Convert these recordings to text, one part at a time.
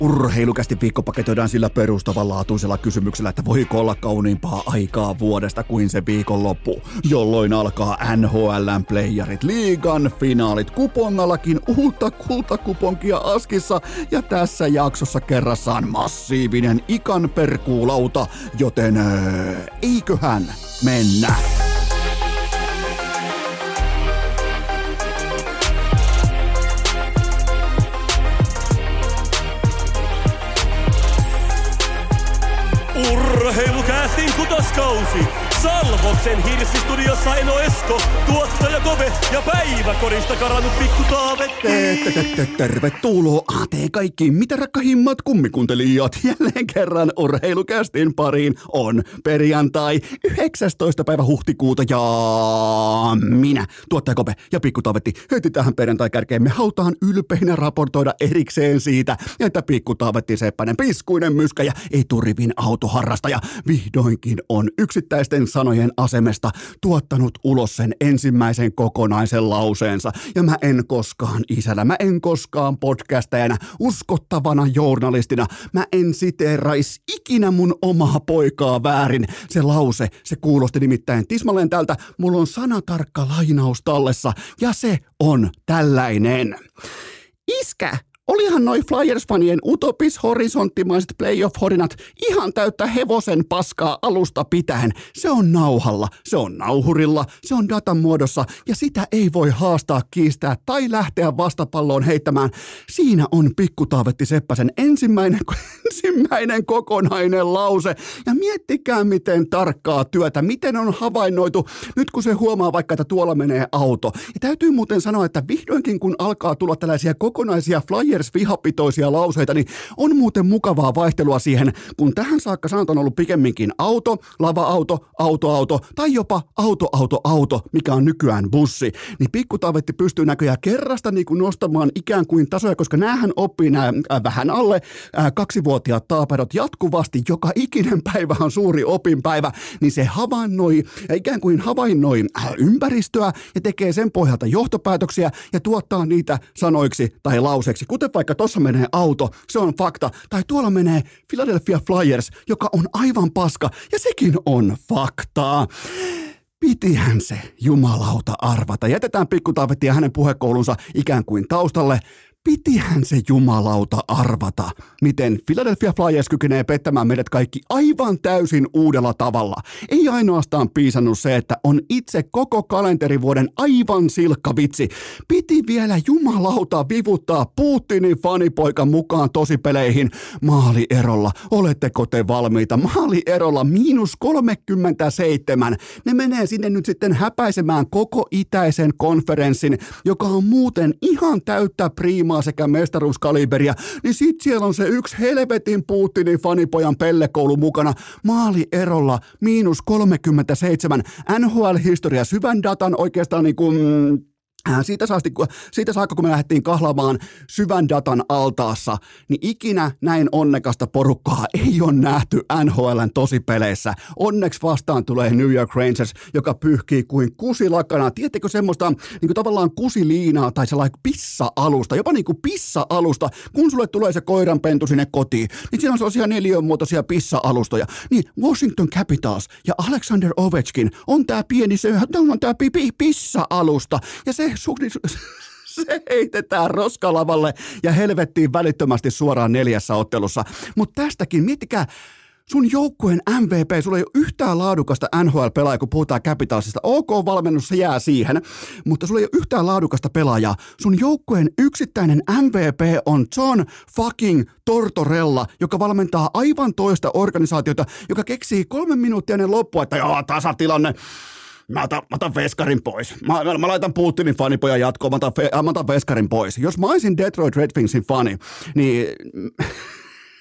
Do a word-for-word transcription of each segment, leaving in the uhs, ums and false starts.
Urheilukästi viikko paketoidaan sillä perustavanlaatuisella kysymyksellä, että voiko olla kauniimpaa aikaa vuodesta kuin se viikonloppu, jolloin alkaa N H L:n playerit, liigan finaalit, kupongallakin uutta kultakuponkia askissa ja tässä jaksossa kerrassaan massiivinen ikan perkuulauta, joten öö, eiköhän mennä. Urheilukäästin kutoskausi! Salvoksen hirsistudiossa Eno Esko, tuottaja Kove ja päiväkorista karannut pikku Taavetti. Tervetuloa te kaikki, mitä rakkahimmat kummikuuntelijat. Jälleen kerran Urheilukästin pariin on perjantai yhdeksästoista päivä huhtikuuta ja minä, tuottaja Kove ja pikku Taavetti, heti tähän perjantai-kärkeen me halutaan ylpeinä raportoida erikseen siitä, että pikku Taavetti Seppänen, piskuinen myskä ja eturivin autoharrastaja vihdoinkin on yksittäisten sanojen asemesta tuottanut ulos sen ensimmäisen kokonaisen lauseensa. Ja mä en koskaan isänä, mä en koskaan podcastajana, uskottavana journalistina, mä en siteerais ikinä mun omaa poikaa väärin. Se lause, se kuulosti nimittäin tismalleen tältä, mulla on sanatarkka lainaus tallessa ja se on tällainen. Iskä! Olihan noi Flyers-fanien utopis-horisonttimaiset playoff-horinat ihan täyttä hevosen paskaa alusta pitäen. Se on nauhalla, se on nauhurilla, se on datan muodossa ja sitä ei voi haastaa, kiistää tai lähteä vastapalloon heittämään. Siinä on pikku Taavetti Seppäsen ensimmäinen, ensimmäinen kokonainen lause. Ja miettikää miten tarkkaa työtä, miten on havainnoitu nyt kun se huomaa vaikka, että tuolla menee auto. Ja täytyy muuten sanoa, että vihdoinkin kun alkaa tulla tällaisia kokonaisia Flyers vihapitoisia lauseita, niin on muuten mukavaa vaihtelua siihen, kun tähän saakka sanat on ollut pikemminkin auto, lava-auto, autoauto tai jopa auto-auto-auto, mikä on nykyään bussi. Niin pikku Taavetti pystyy näköjään kerrasta niin kuin nostamaan ikään kuin tasoja, koska näähän oppii nämä äh, vähän alle äh, kaksivuotiaat taaperot jatkuvasti, joka ikinen päivä on suuri opinpäivä, niin se havainnoi, äh, ikään kuin havainnoi äh, ympäristöä ja tekee sen pohjalta johtopäätöksiä ja tuottaa niitä sanoiksi tai lauseiksi, kuten vaikka tossa menee auto, se on fakta, tai tuolla menee Philadelphia Flyers, joka on aivan paska, ja sekin on faktaa. Pitihän se jumalauta arvata. Jätetään pikku Taavetti ja hänen puhekoulunsa ikään kuin taustalle. Pitihän se jumalauta arvata, miten Philadelphia Flyers kykenee pettämään meidät kaikki aivan täysin uudella tavalla. Ei ainoastaan piisannut se, että on itse koko kalenterivuoden aivan silkka vitsi. Piti vielä jumalauta vivuttaa Putinin fanipoika mukaan tosipeleihin maalierolla. Oletteko te valmiita? Maalierolla miinus kolmekymmentäseitsemän. Ne menee sinne nyt sitten häpäisemään koko itäisen konferenssin, joka on muuten ihan täyttä priimaa sekä mestaruuskaliberia, niin sit siellä on se yksi helvetin Putinin fanipojan pellekoulu mukana maalierolla miinus kolmekymmentäseitsemän. N H L-historia syvän datan oikeastaan niin kuin Siitä, saasti, siitä saakka, kun me lähdettiin kahlaamaan syvän datan altaassa, niin ikinä näin onnekasta porukkaa ei ole nähty N H L:n tosipeleissä. Onneksi vastaan tulee New York Rangers, joka pyyhkii kuin kusilakana. Tiedättekö semmoista niin kuin tavallaan kusiliinaa tai sellainen pissa-alusta, jopa niin kuin pissa-alusta, kun sulle tulee se koiranpentu sinne kotiin, niin siinä on sellaisia neliönmuotoisia pissa-alustoja. Niin Washington Capitals ja Alexander Ovechkin on tää pieni, se on tää pissa-alusta, ja se Se heitetään roskalavalle ja helvettiin välittömästi suoraan neljässä ottelussa. Mutta tästäkin, miettikää, sun joukkueen M V P, sulla ei ole yhtään laadukasta N H L-pelaajaa, kun puhutaan Capitalsista. OK-valmennus, se jää siihen, mutta sulla ei ole yhtään laadukasta pelaajaa. Sun joukkueen yksittäinen M V P on John fucking Tortorella, joka valmentaa aivan toista organisaatiota, joka keksii kolme minuuttia ennen loppua, että joo, tasatilanne. Mä otan, mä otan veskarin pois. Mä, mä, mä laitan Putinin fanipojan jatkoon, mä otan, mä otan veskarin pois. Jos mä olisin Detroit Red Wingsin fani, niin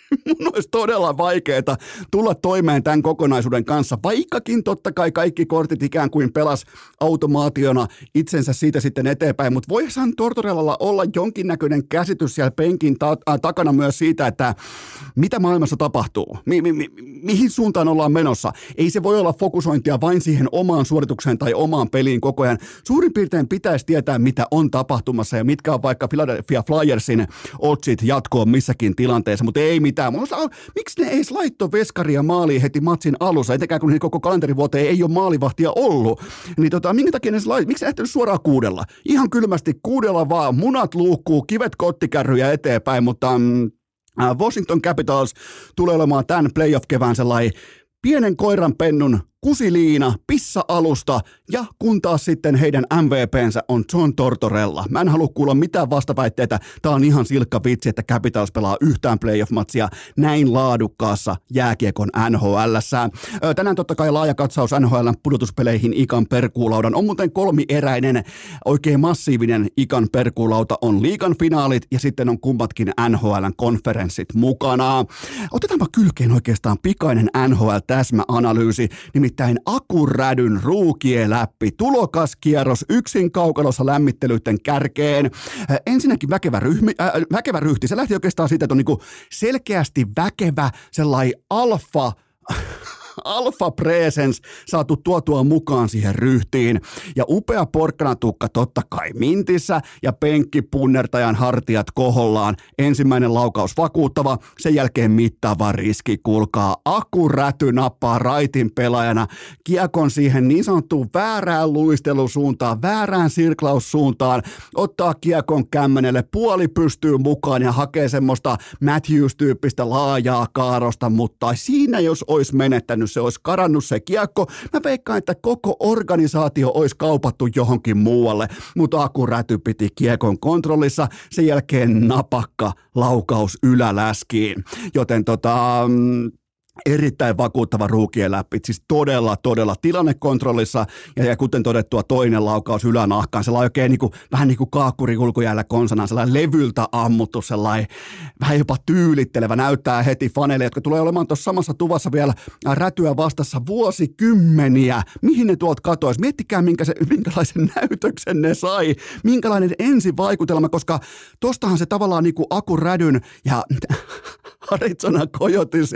mun olisi todella vaikeaa tulla toimeen tämän kokonaisuuden kanssa, vaikkakin totta kai kaikki kortit ikään kuin pelas automaationa itsensä siitä sitten eteenpäin, mutta voisihan Tortorellalla olla jonkinnäköinen käsitys siellä penkin ta- äh, takana myös siitä, että mitä maailmassa tapahtuu, mi- mi- mi- mihin suuntaan ollaan menossa. Ei se voi olla fokusointia vain siihen omaan suoritukseen tai omaan peliin koko ajan. Suurin piirtein pitäisi tietää, mitä on tapahtumassa ja mitkä on vaikka Philadelphia Flyersin otsit jatkoon missäkin tilanteessa, mutta ei mitään. Miksi ne ei laitto veskaria maaliin heti matsin alussa, etenkään kun koko kalenterivuoteen ei ole maalivahtia ollut. Niin tota, minkä takia ne lait, miksi ne lähtenyt suoraan kuudella? Ihan kylmästi kuudella vaan, munat luukkuu, kivet kottikärryjä eteenpäin, mutta mm, Washington Capitals tulee olemaan tämän playoff-kevään sellainen pienen koiran pennun kusiliina, pissa-alusta ja kun taas sitten heidän M V P:nsä on John Tortorella. Mä en halua kuulla mitään vastaväitteitä. Tää on ihan silkka vitsi, että Capitals pelaa yhtään playoff-matsia näin laadukkaassa jääkiekon N H L:ssä. Tänään totta kai laaja katsaus N H L:n pudotuspeleihin Ikan perkuulaudan. On muuten kolmieräinen, oikein massiivinen Ikan perkuulauta on liigan finaalit ja sitten on kummatkin N H L:n konferenssit mukana. Otetaanpa kylkeen oikeastaan pikainen N H L-täsmäanalyysi, nimittäin Akurädyn ruukieläppi, tulokaskierros yksin kaukalossa lämmittelyiden kärkeen. Äh, ensinnäkin väkevä, ryhmi, äh, väkevä ryhti, se lähti oikeastaan siitä, että on niinku selkeästi väkevä sellainen alfa, alfa presence saatu tuotua mukaan siihen ryhtiin. Ja upea porkkanatukka totta kai mintissä ja penkki punnertajan hartiat kohollaan. Ensimmäinen laukaus vakuuttava, sen jälkeen mittaava riski, kuulkaa. Akuräty nappaa raitin pelaajana kiekon siihen niin sanottuun väärään luistelusuuntaan, väärään sirklaussuuntaan, ottaa kiekon kämmenelle, puoli pystyy mukaan ja hakee semmoista Matthews-tyyppistä laajaa kaarosta, mutta siinä jos olisi menettänyt, se olisi karannut se kiekko. Mä veikkaan, että koko organisaatio olisi kaupattu johonkin muualle, mutta Akuräty piti kiekon kontrollissa, sen jälkeen napakka laukaus yläläskiin, joten tota... erittäin vakuuttava ruukien läpi, siis todella, todella tilannekontrollissa ja, ja kuten todettua toinen laukaus ylänahkaan, sellainen oikein niin kuin, vähän niin kuin kaakkuri kulkujäällä konsanaan, sellainen levyltä ammuttu, sellainen vähän jopa tyylittelevä, näyttää heti faneille, jotka tulee olemaan tuossa samassa tuvassa vielä Rätyä vastassa vuosikymmeniä, mihin ne tuolta katoisi, miettikää minkä se, minkälaisen näytöksen ne sai, minkälainen ensivaikutelma, koska tostahan se tavallaan niin kuin Akurädyn ja Arizona Coyotes,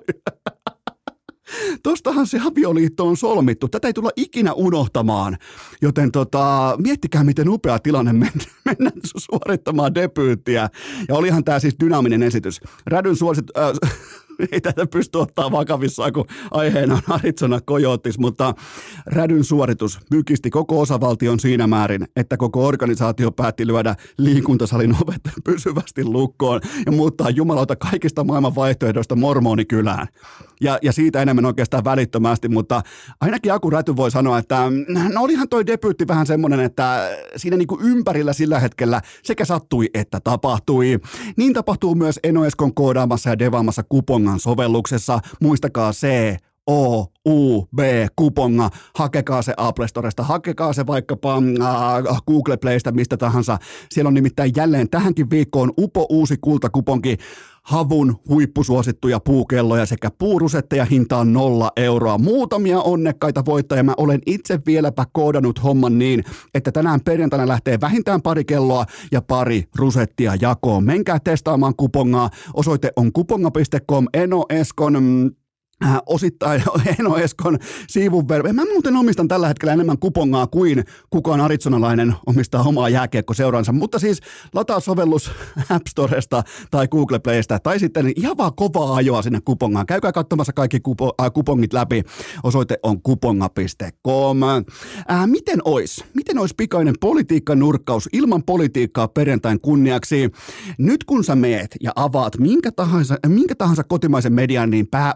tostahan se avioliitto on solmittu. Tätä ei tulla ikinä unohtamaan, joten tota, miettikää miten upea tilanne mennä, mennä suorittamaan debyyttiä. Ja olihan tämä siis dynaaminen esitys. Rädyn suosit... Äh, ei tätä pysty ottaa vakavissaan, kun aiheena on Arizona Coyotes, mutta Rädyn suoritus mykisti koko osavaltion siinä määrin, että koko organisaatio päätti lyödä liikuntasalin ovet pysyvästi lukkoon ja muuttaa jumalauta kaikista maailman vaihtoehdoista mormonikylään. Ja, ja siitä enemmän oikeastaan välittömästi, mutta ainakin Akuräty voi sanoa, että no olihan toi debyytti vähän semmoinen, että siinä niinku ympärillä sillä hetkellä sekä sattui että tapahtui. Niin tapahtuu myös Eno Eskon koodaamassa ja devaamassa Kupongan sovelluksessa. Muistakaa C, O, U, B, Kuponga, hakekaa se Apple Storesta, hakekaa se vaikkapa äh, Google Playstä, mistä tahansa. Siellä on nimittäin jälleen tähänkin viikkoon upo uusi kultakuponki, havun huippusuosittuja puukelloja sekä puurusetteja hintaan nolla euroa. Muutamia onnekkaita voittajia. Mä olen itse vieläpä koodannut homman niin, että tänään perjantaina lähtee vähintään pari kelloa ja pari rusettia jakoon. Menkää testaamaan Kupongaa. Osoite on kuponga piste com. Eno Eskon... Mm, Äh, osittain Eno Eskon siivun verran. Mä muuten omistan tällä hetkellä enemmän Kupongaa kuin kukaan arizonalainen omistaa omaa jääkiekkoseuransa, mutta siis lataa sovellus App Storesta tai Google Playstä tai sitten ihan vaan kovaa ajoa sinne Kupongaan. Käykää katsomassa kaikki kupo, äh, kupongit läpi. Osoite on kuponga piste com. Äh, miten ois? Miten ois pikainen politiikkanurkkaus ilman politiikkaa perjantain kunniaksi? Nyt kun sä meet ja avaat minkä tahansa, minkä tahansa kotimaisen median, niin pääuutinen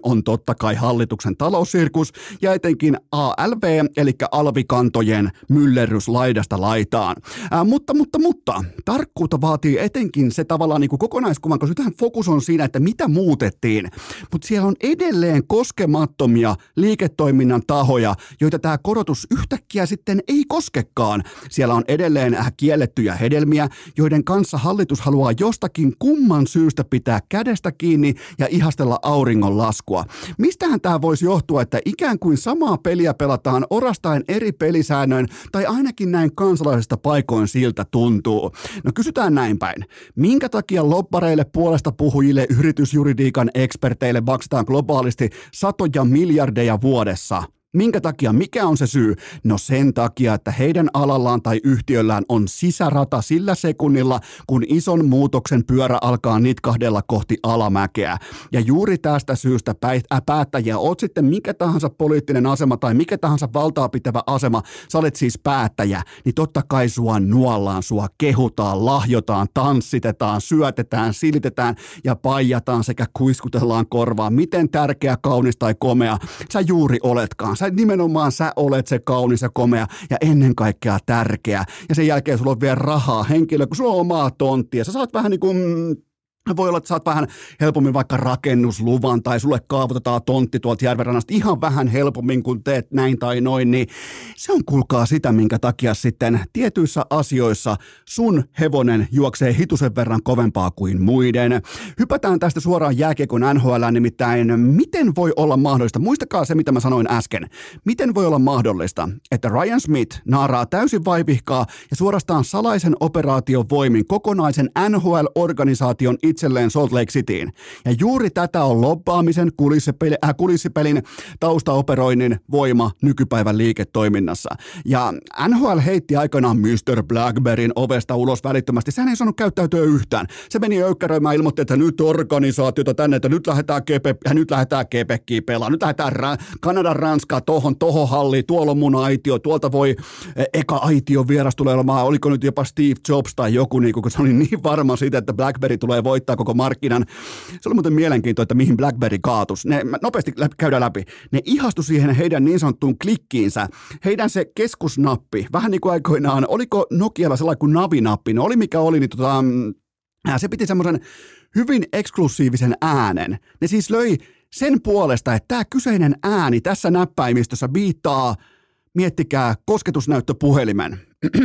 on totta kai hallituksen taloussirkus ja etenkin A L V, eli alvikantojen myllerrys laidasta laitaan. Ää, mutta, mutta, mutta, tarkkuutta vaatii etenkin se tavallaan niin kuin kokonaiskuvan, koska tähän fokus on siinä, että mitä muutettiin. Mutta siellä on edelleen koskemattomia liiketoiminnan tahoja, joita tämä korotus yhtäkkiä sitten ei koskekaan. Siellä on edelleen kiellettyjä hedelmiä, joiden kanssa hallitus haluaa jostakin kumman syystä pitää kädestä kiinni ja ihastella auringon laskua. Mistähän tämä voisi johtua, että ikään kuin samaa peliä pelataan orastaen eri pelisäännöin, tai ainakin näin kansalaisista paikoin siltä tuntuu. No kysytään näin päin. Minkä takia lobbareille, puolesta puhujille, yritysjuridiikan eksperteille maksetaan globaalisti satoja miljardeja vuodessa? Minkä takia? Mikä on se syy? No sen takia, että heidän alallaan tai yhtiöllään on sisärata sillä sekunnilla, kun ison muutoksen pyörä alkaa nitkahdella kohti alamäkeä. Ja juuri tästä syystä päättäjiä, oot sitten mikä tahansa poliittinen asema tai mikä tahansa valtaa pitävä asema, sä olet siis päättäjä, niin totta kai sua nuollaan, sua kehutaan, lahjotaan, tanssitetaan, syötetään, silitetään ja paijataan sekä kuiskutellaan korvaan. Miten tärkeä, kaunis tai komea sä juuri oletkaan. Sä nimenomaan sä olet se kaunis ja komea ja ennen kaikkea tärkeä. Ja sen jälkeen sulla on vielä rahaa henkilö, kun sulla on omaa tonttia. Sä saat vähän niin kuin... Voi olla, että saat vähän helpommin vaikka rakennusluvan tai sulle kaavoitetaan tontti tuolta järvenrannasta ihan vähän helpommin, kun teet näin tai noin, niin se on kuulkaa sitä, minkä takia sitten tietyissä asioissa sun hevonen juoksee hitusen verran kovempaa kuin muiden. Hypätään tästä suoraan jääkiekon N H L, nimittäin miten voi olla mahdollista, muistakaa se mitä mä sanoin äsken, miten voi olla mahdollista, että Ryan Smith naaraa täysin vaivihkaa ja suorastaan salaisen operaation voimin kokonaisen N H L-organisaation itselleen Salt Lake Cityin. Ja juuri tätä on lobbaamisen, kulissipelin, äh, kulissipelin, taustaoperoinnin voima nykypäivän liiketoiminnassa. Ja N H L heitti aikanaan mister Blackberryn ovesta ulos välittömästi. Sehän ei saanut käyttäytyä yhtään. Se meni öykkäröimään, ilmoitti, että nyt organisaatiota tänne, että nyt lähdetään Quebec, nyt lähdetään Quebeciin pelaamaan. Nyt lähdetään Ra- Kanadan Ranskaa tohon, tohon halliin, tuolla on mun aitio, tuolta voi eh, eka aitio vieras tulee olemaan, oliko nyt jopa Steve Jobs tai joku, niin kun se oli niin varma siitä, että Blackberry tulee voittaa koko markkinan. Se oli muuten mielenkiintoista, että mihin BlackBerry kaatus. Ne, nopeasti käydään läpi. Ne ihastui siihen heidän niin sanottuun klikkiinsä. Heidän se keskusnappi, vähän niin kuin aikoinaan, oliko Nokialla sellainen kuin navinappi, no oli mikä oli, niin tota, se piti semmoisen hyvin eksklusiivisen äänen. Ne siis löi sen puolesta, että tämä kyseinen ääni tässä näppäimistössä viittaa, miettikää, kosketusnäyttöpuhelimen.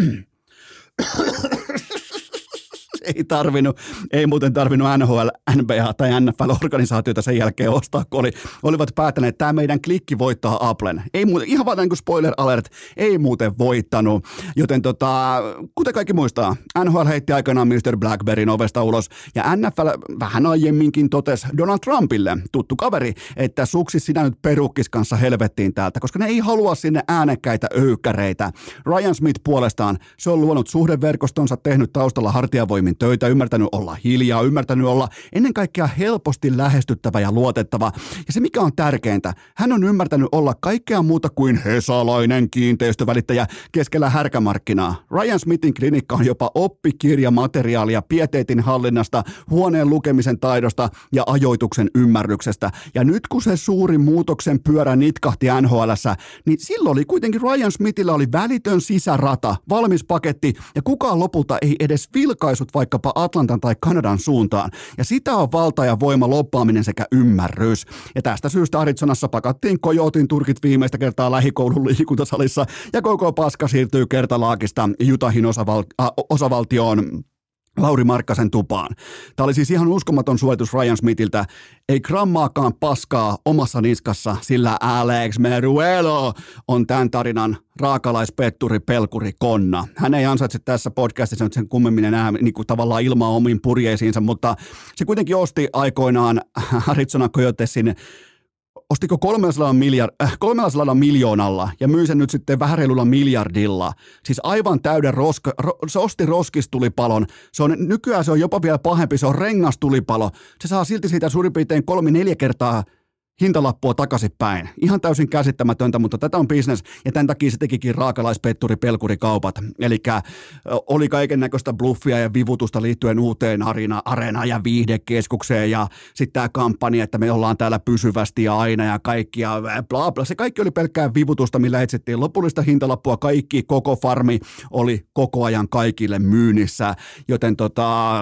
Ei tarvinnut, ei muuten tarvinnut N H L, N B A tai N F L-organisaatioita sen jälkeen ostaa, kun oli, olivat päättäneet, että tämä meidän klikki voittaa Applen. Ei muuten, ihan vaan niin kuin spoiler alert, ei muuten voittanut. Joten tota, kuten kaikki muistaa, N H L heitti aikanaan mister Blackberryn ovesta ulos, ja N F L vähän aiemminkin totesi Donald Trumpille, tuttu kaveri, että suksi sinä nyt perukkis kanssa helvettiin täältä, koska ne ei halua sinne äänekkäitä öykkäreitä. Ryan Smith puolestaan, se on luonut suhdeverkostonsa, tehnyt taustalla hartiavoimin töitä, ymmärtänyt olla hiljaa, ymmärtänyt olla ennen kaikkea helposti lähestyttävä ja luotettava. Ja se mikä on tärkeintä, hän on ymmärtänyt olla kaikkea muuta kuin hesalainen kiinteistövälittäjä keskellä härkämarkkinaa. Ryan Smithin klinikka on jopa oppikirjamateriaalia pieteetin hallinnasta, huoneen lukemisen taidosta ja ajoituksen ymmärryksestä. Ja nyt kun se suuri muutoksen pyörä nitkahti N H L:ssä, niin silloin oli kuitenkin Ryan Smithillä oli välitön sisärata, valmis paketti ja kukaan lopulta ei edes vilkaisut vaikkapa Atlantan tai Kanadan suuntaan. Ja sitä on valta ja voima, lobbaaminen sekä ymmärrys. Ja tästä syystä Arizonassa pakattiin Coyotin turkit viimeistä kertaa lähikoulun liikuntasalissa ja koko paska siirtyy kertalaakista Utahin osaval- äh, osavaltioon Lauri Markkasen tupaan. Tämä oli siis ihan uskomaton suoritus Ryan Smithiltä. Ei grammaakaan paskaa omassa niskassa, sillä Alex Meruelo on tämän tarinan raakalaispetturi, pelkuri, konna. Hän ei ansaitse tässä podcastissa nyt sen kummemmin enää niin kuin tavallaan ilmaa omiin purjeisiinsa, mutta se kuitenkin osti aikoinaan Arizona Coyotesin ostiko kolmesataa miljard, äh, kolmesataa miljoonalla ja myi sen nyt sitten vähän reilulla miljardilla. Siis aivan täyden roska, ro, se osti roskistulipalon. Se on, nykyään se on jopa vielä pahempi, se on rengastulipalo. Se saa silti siitä suurin piirtein kolme neljä kertaa hintalappua takaisinpäin. Ihan täysin käsittämätöntä, mutta tätä on business ja tämän takia se tekikin raakalaispetturi pelkurikaupat. Eli oli kaiken näköistä bluffia ja vivutusta liittyen uuteen arena, areenaan ja viihdekeskukseen ja sitten tämä kampanja, että me ollaan täällä pysyvästi ja aina ja kaikki ja bla bla. Se kaikki oli pelkkää vivutusta, millä etsittiin lopullista hintalappua. Kaikki, koko farmi oli koko ajan kaikille myynnissä, joten tota,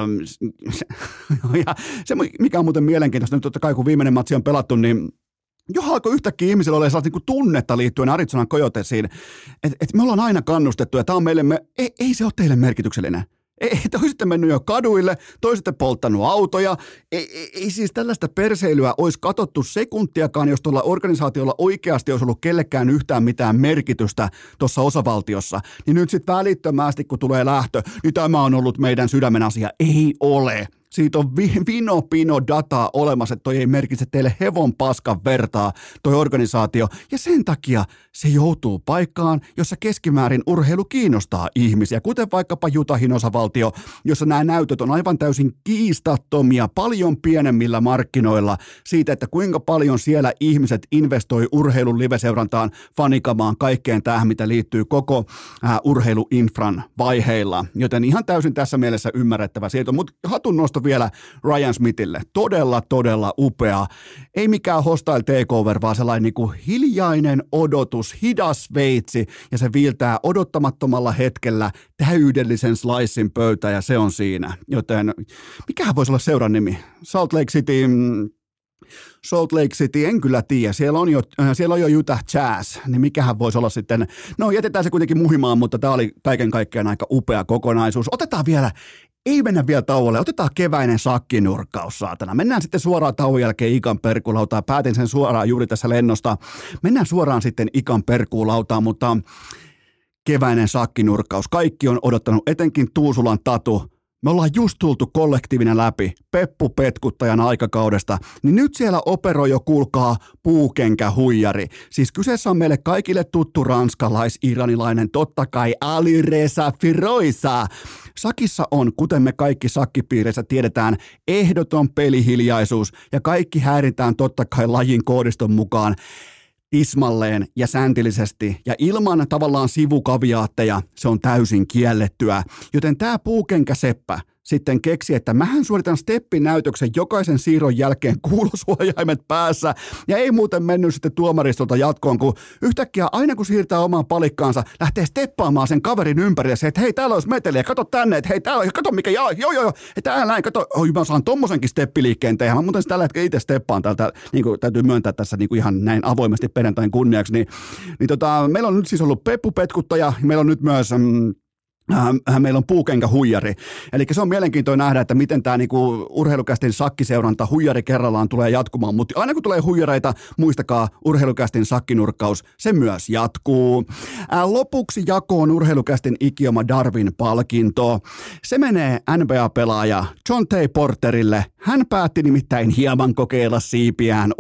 ja se mikä on muuten mielenkiintoista, nyt totta kai kun viimeinen matsi on pelattu, niin johon alkoi yhtäkkiä ihmisillä olla sellaista niin tunnetta liittyen Arizonan Coyotesiin, että et me ollaan aina kannustettu ja tämä on meille, me, ei, ei se ole teille merkityksellinen. Ei, te olisitte mennyt jo kaduille, toisitte polttanut autoja, ei, ei, ei siis tällaista perseilyä olisi katsottu sekuntiakaan, jos tuolla organisaatiolla oikeasti olisi ollut kellekään yhtään mitään merkitystä tuossa osavaltiossa. Niin nyt sitten välittömästi, kun tulee lähtö, niin tämä on ollut meidän sydämen asia. Ei ole. Siitä on vi- vino pino dataa olemassa, että toi ei merkitse teille hevon paskan vertaa toi organisaatio. Ja sen takia se joutuu paikkaan, jossa keskimäärin urheilu kiinnostaa ihmisiä, kuten vaikkapa Utahin osavaltio, jossa nämä näytöt on aivan täysin kiistattomia, paljon pienemmillä markkinoilla siitä, että kuinka paljon siellä ihmiset investoi urheilun liveseurantaan, fanikamaan, kaikkeen tähän, mitä liittyy koko äh, urheiluinfran vaiheilla. Joten ihan täysin tässä mielessä ymmärrettävä sieltä, mutta hatun nosto vielä Ryan Smithille. Todella, todella upea. Ei mikään hostile takeover, vaan sellainen niin kuin hiljainen odotus, hidas veitsi, ja se viiltää odottamattomalla hetkellä täydellisen slicein pöytä, ja se on siinä. Joten mikähän voisi olla seuran nimi? Salt Lake City... Salt Lake City, en kyllä tiedä. Siellä on jo, äh, siellä on jo Utah Jazz, niin mikähän voisi olla sitten, no jätetään se kuitenkin muhimaan, mutta tämä oli kaiken kaikkiaan aika upea kokonaisuus. Otetaan vielä, ei mennä vielä tauolle, otetaan keväinen sakkinurkkaus, saatana. Mennään sitten suoraan tauon jälkeen Ikan perkuulautaan, päätin sen suoraan juuri tässä lennosta. Mennään suoraan sitten Ikan perkuulautaan, mutta keväinen sakkinurkkaus. Kaikki on odottanut, etenkin Tuusulan Tatu. Me ollaan just tultu kollektiivina läpi Peppu Petkuttajan aikakaudesta, niin nyt siellä operoi jo, kuulkaa, puukenkähuijari. Siis kyseessä on meille kaikille tuttu ranskalais-iranilainen, totta kai Alireza Firoisa. Sakissa on, kuten me kaikki sakkipiireissä tiedetään, ehdoton pelihiljaisuus ja kaikki häiritään totta kai lajin koodiston mukaan tismalleen ja säntillisesti ja ilman tavallaan sivukaviaatteja se on täysin kiellettyä. Joten tämä puukenkäseppä sitten keksi, että mähän suoritan steppinäytöksen jokaisen siirron jälkeen kuulosuojaimet päässä ja ei muuten mennyt sitten tuomaristolta jatkoon, kun yhtäkkiä aina kun siirtää omaan palikkaansa, lähtee steppaamaan sen kaverin ympäri ja se, että hei täällä olisi meteliä, kato tänne, että hei täällä, kato mikä, joo joo joo, hei täällä näin, kato, oi mä saan tommosenkin steppiliikkeen tehdä, mä muuten tällä hetkellä itse steppaan täältä, niin kuin täytyy myöntää tässä niin kuin ihan näin avoimesti perjantain kunniaksi, niin, niin tota, meillä on nyt siis ollut Peppu Petkuttaja, meillä on nyt myös... Mm, Äh, meillä on puukenkähuijari. Eli se on mielenkiintoinen nähdä, että miten tämä niinku urheilukästin sakkiseuranta huijari kerrallaan tulee jatkumaan. Mutta aina kun tulee huijareita, muistakaa urheilukästin sakkinurkkaus, se myös jatkuu. Äh, lopuksi jakoon urheilukästin ikioma Darwin-palkinto. Se menee N B A-pelaaja John T. Porterille. Hän päätti nimittäin hieman kokeilla siipiään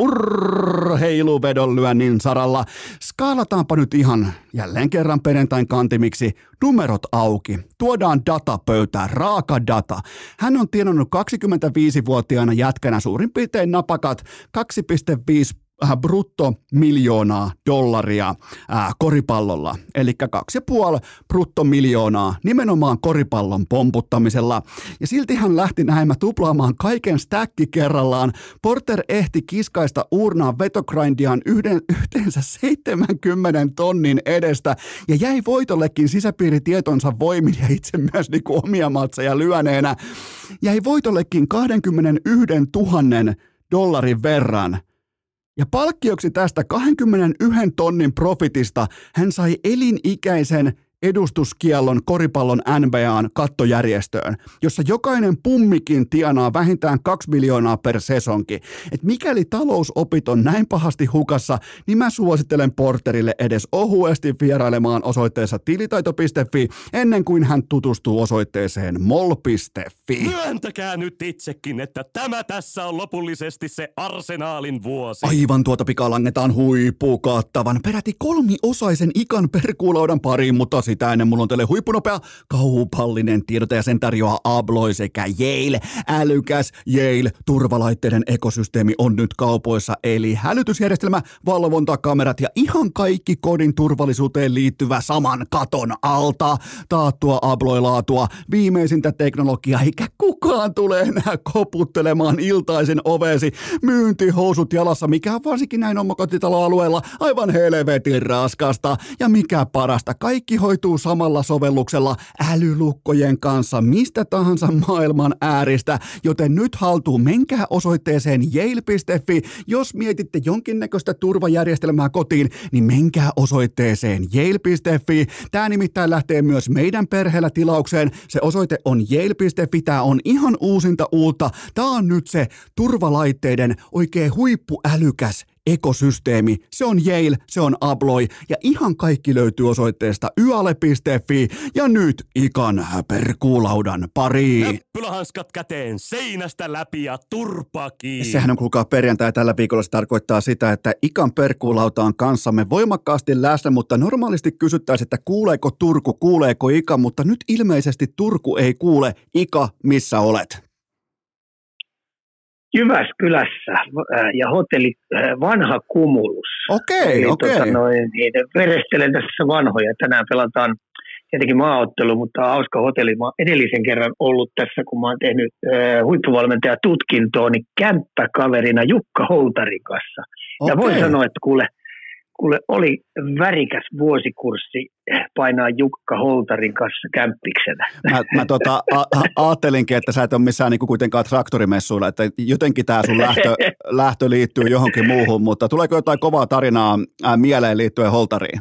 urheiluvedonlyönnin saralla. Skaalataanpa nyt ihan jälleen kerran perjantain kantimiksi. Numerot auki. Tuodaan data pöytään, raaka data. Hän on tienannut kaksikymmentäviisivuotiaana jätkänä suurin piirtein napakat kaksi pilkku viisi brutto miljoonaa dollaria ää, koripallolla. Eli kaksi pilkku viisi brutto miljoonaa nimenomaan koripallon pomputtamisella. Ja silti hän lähti näemmä tuplaamaan kaiken stäkki kerrallaan. Porter ehti kiskaista uurnaan vetogrindiaan yhden, yhteensä seitsemänkymmentä tonnin edestä ja jäi voitollekin sisäpiiritietonsa voimin ja itse myös niin kuin omia matseja lyöneenä. Jäi voitollekin kaksikymmentäyksituhatta dollarin verran. Ja palkkioksi tästä kaksikymmentäyksi tonnin profitista hän sai elinikäisen edustuskiellon koripallon N B A:n kattojärjestöön, jossa jokainen pummikin tienaa vähintään kaksi miljoonaa per sesonki. Et mikäli talousopit on näin pahasti hukassa, niin mä suosittelen Porterille edes ohuesti vierailemaan osoitteessa tilitaito piste fi ennen kuin hän tutustuu osoitteeseen mol piste fi. Myöntäkää nyt itsekin, että tämä tässä on lopullisesti se Arsenaalin vuosi. Aivan tuota pikaa langetaan huippukattavan, peräti kolmiosaisen Ikan perkuulaudan pariin, mutta sitä ennen mulla on teille huippunopea kaupallinen tiedote ja sen tarjoaa Abloy sekä Yale. Älykäs Yale turvalaitteiden ekosysteemi on nyt kaupoissa, eli hälytysjärjestelmä, valvontakamerat ja ihan kaikki kodin turvallisuuteen liittyvä saman katon alta. Taattua Abloy-laatua, viimeisintä teknologiaa, eikä kukaan tule enää koputtelemaan iltaisen ovesi myyntihousut jalassa, mikä on varsinkin näin omakotitaloalueella aivan helvetin raskasta. Ja mikä parasta, kaikki hoituu samalla sovelluksella älylukkojen kanssa mistä tahansa maailman ääristä, joten nyt haltuun, menkää osoitteeseen yale piste fi. Jos mietitte jonkinnäköistä turvajärjestelmää kotiin, niin menkää osoitteeseen yale piste fi. Tämä nimittäin lähtee myös meidän perheellä tilaukseen. Se osoite on yale piste fi. Tämä on ihan uusinta uutta. Tämä on nyt se turvalaitteiden oikein huippuälykäs ekosysteemi. Se on Yale, se on Abloy ja ihan kaikki löytyy osoitteesta yale piste fi ja nyt Ikan perkuulaudan pariin. Näppylähanskat käteen, seinästä läpi ja turpa kiinni. Sehän on kuulkaa perjantai tällä viikolla, se tarkoittaa sitä, että Ikan perkuulauta on kanssamme voimakkaasti läsnä, mutta normaalisti kysyttäisiin, että kuuleeko Turku, kuuleeko Ika, mutta nyt ilmeisesti Turku ei kuule. Ika, missä olet? Jyväskylässä ja hotelli Vanha Kumulus. Okei, okei. Tota, niin, verestelen tässä vanhoja. Tänään pelataan tietenkin maaottelu, mutta hauska hotelli. Mä oon edellisen kerran ollut tässä, kun mä oon tehnyt äh, huippuvalmentajatutkintoa, niin kämppäkaverina Jukka Holtarin kanssa. Ja Okei. voin sanoa, että kuule, kuule oli värikäs vuosikurssi painaa Jukka Holtarin kanssa kämppiksenä. Mä, mä tota, a- a- ajattelinkin, että sä et ole missään niinku kuitenkaan traktorimessuilla, että jotenkin tämä sun lähtö, lähtö liittyy johonkin muuhun, mutta tuleeko jotain kovaa tarinaa ää, mieleen liittyen Holtariin?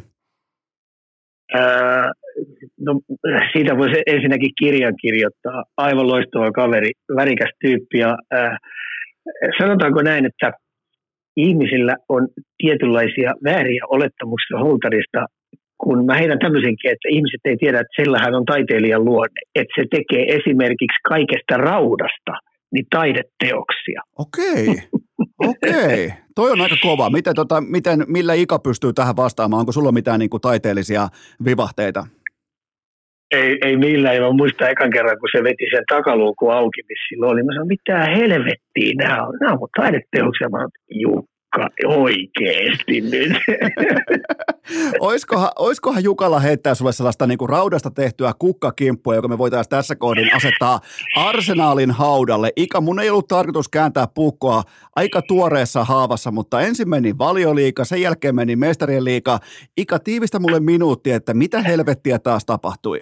Ää, no, siitä voisi ensinnäkin kirjan kirjoittaa. Aivan loistava kaveri, värikäs tyyppi. Ja, ää, sanotaanko näin, että ihmisillä on tietynlaisia vääriä olettamuksia Holtarista, kun mä heitän tämmöisenkin, että ihmiset ei tiedä, että sillähän on taiteilijan luonne, että se tekee esimerkiksi kaikesta raudasta niin taideteoksia. Okei, okei. Toi on aika kova. Miten, tota, miten, millä Ika pystyy tähän vastaamaan? Onko sulla mitään niin kuin taiteellisia vivahteita? Ei, ei millään. Mä muistan ekan kerran, kun se veti sen takaluukun auki, missä silloin oli. Mä sanoin, mitä helvettiä nämä on? Nämä on taideteoksia. Mä sanoin, Jukka, oikeesti nyt. Oiskohan, oiskohan Jukalla heittää sulle sellaista niin kuin raudasta tehtyä kukkakimppua, joka me voitaisiin tässä kohdin asettaa Arsenaalin haudalle. Ika, mun ei ollut tarkoitus kääntää puukkoa aika tuoreessa haavassa, mutta ensin meni Valioliiga, sen jälkeen meni Mestarien liiga. Ika, tiivistä mulle minuutti, että mitä helvettiä taas tapahtui?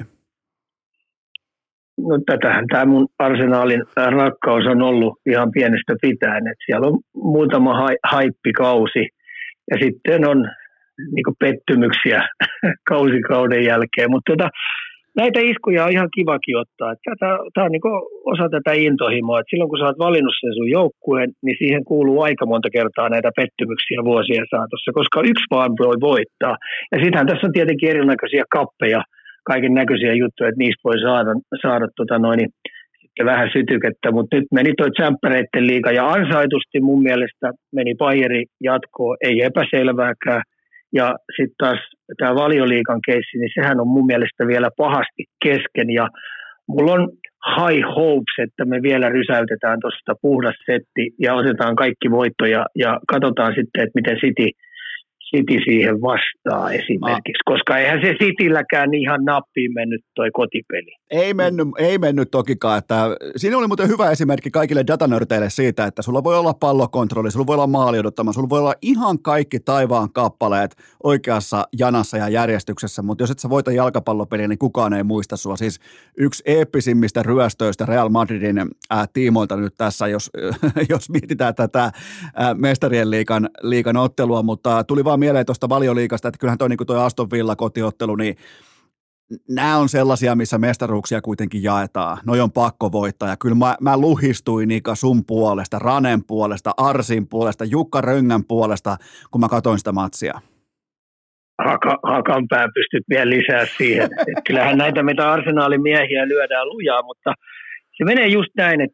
No tätähän tämä mun Arsenaalin rakkaus on ollut ihan pienestä pitäen, että siellä on muutama ha- haippikausi ja sitten on niinku pettymyksiä kausikauden jälkeen, mutta tota, näitä iskuja on ihan kivakin ottaa. Tämä on niinku osa tätä intohimoa, että silloin kun sä oot valinnut sen sun joukkueen, niin siihen kuuluu aika monta kertaa näitä pettymyksiä vuosien saatossa, koska yksi vaan voi voittaa. Ja sittenhän tässä on tietenkin erinäköisiä kappeja, kaiken näköisiä juttuja, että niistä voi saada, saada tota noin, sitten vähän sytykettä, mutta nyt meni toi Tsemppäreitten liiga ja ansaitusti mun mielestä meni Bayeri jatkoon, ei epäselvääkään. Ja sitten taas tämä Valioliigan keissi, niin sehän on mun mielestä vielä pahasti kesken ja mulla on high hopes, että me vielä rysäytetään tuosta puhdas setti ja otetaan kaikki voittoja ja katsotaan sitten, että miten City City siihen vastaa esimerkiksi, ah. koska eihän se Citylläkään ihan nappiin mennyt toi kotipeli. Ei mennyt, ei mennyt tokikaan. Että siinä oli muuten hyvä esimerkki kaikille datanörteille siitä, että sulla voi olla pallokontrolli, sulla voi olla maali odottama, sulla voi olla ihan kaikki taivaan kappaleet oikeassa janassa ja järjestyksessä, mutta jos et sä voita jalkapallopeliä, niin kukaan ei muista sua. Siis yksi eeppisimmistä ryöstöistä Real Madridin ää, tiimoilta nyt tässä, jos, jos mietitään tätä ää, Mestarien liigan, liigan ottelua, mutta tuli vaan mieleen tuosta Valioliigasta, että kyllähän toi, niin toi Aston Villa kotiottelu, niin nämä on sellaisia, missä mestaruuksia kuitenkin jaetaan. Noi on pakko voittaa. Ja kyllä mä, mä luhistuin Ika sun puolesta, Ranen puolesta, Arsin puolesta, Jukka Röngän puolesta, kun mä katsoin sitä matsia. Haka, Hakanpää pystyt vielä lisää siihen. Et kyllähän näitä meitä Arsenaalin miehiä lyödään lujaa, mutta se menee just näin, että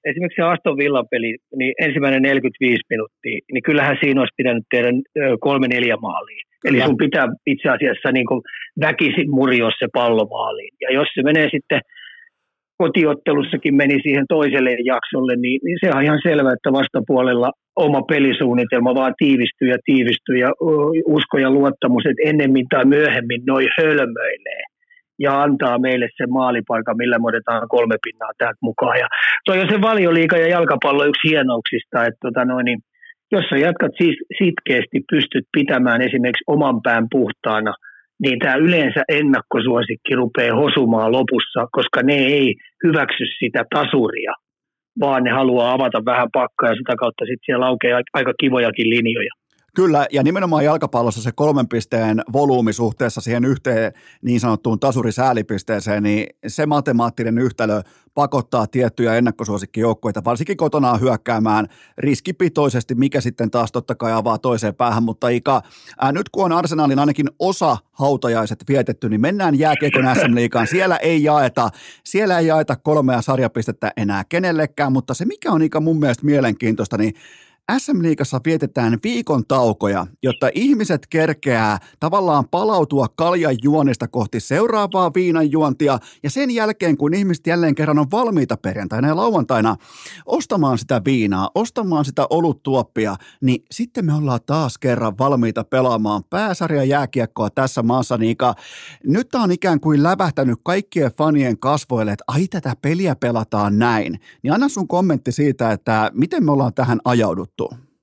esimerkiksi se Aston Villa-peli, niin ensimmäinen neljäkymmentäviisi minuuttia, niin kyllähän siinä olisi pitänyt tehdä kolme neljä maalia. Kyllä. Eli sun pitää itse asiassa niin kuin väkisin murjoa se pallo maaliin. Ja jos se menee sitten kotiottelussakin meni siihen toiselle jaksolle, niin, niin se on ihan selvä, että vastapuolella oma pelisuunnitelma vaan tiivistyy ja tiivistyy ja usko ja luottamus, että ennemmin tai myöhemmin noi hölmöilee ja antaa meille se maalipaikan, millä me otetaan kolme pinnaa täältä mukaan. Ja toi on se Valioliiga ja jalkapallo yksi hienouksista, että tota noin, niin, jos sä jatkat siis sitkeästi, pystyt pitämään esimerkiksi oman pään puhtaana, niin tämä yleensä ennakkosuosikki rupeaa hosumaan lopussa, koska ne ei hyväksy sitä tasuria, vaan ne haluaa avata vähän pakkaa ja sitä kautta sitten siellä aukeaa aika kivojakin linjoja. Kyllä, ja nimenomaan jalkapallossa se kolmen pisteen volyymi suhteessa siihen yhteen niin sanottuun tasurisäälipisteeseen, niin se matemaattinen yhtälö pakottaa tiettyjä ennakkosuosikkijoukkoita, varsinkin kotonaan hyökkäämään riskipitoisesti, mikä sitten taas totta kai avaa toiseen päähän, mutta Ika, ää, nyt kun on Arsenalin ainakin osa hautajaiset vietetty, niin mennään jääkiekon S M-liigaan, siellä ei jaeta, siellä ei jaeta kolmea sarjapistettä enää kenellekään, mutta se mikä on Ika mun mielestä mielenkiintoista, niin S M-liigassa vietetään viikon taukoja, jotta ihmiset kerkeää tavallaan palautua kaljan juonista kohti seuraavaa viinan juontia, ja sen jälkeen, kun ihmiset jälleen kerran on valmiita perjantaina ja lauantaina ostamaan sitä viinaa, ostamaan sitä oluttuoppia, niin sitten me ollaan taas kerran valmiita pelaamaan pääsarja jääkiekkoa tässä maassa, niin Ika, nyt tää on ikään kuin lävähtänyt kaikkien fanien kasvoille, että ai tätä peliä pelataan näin, niin anna sun kommentti siitä, että miten me ollaan tähän ajauduttu.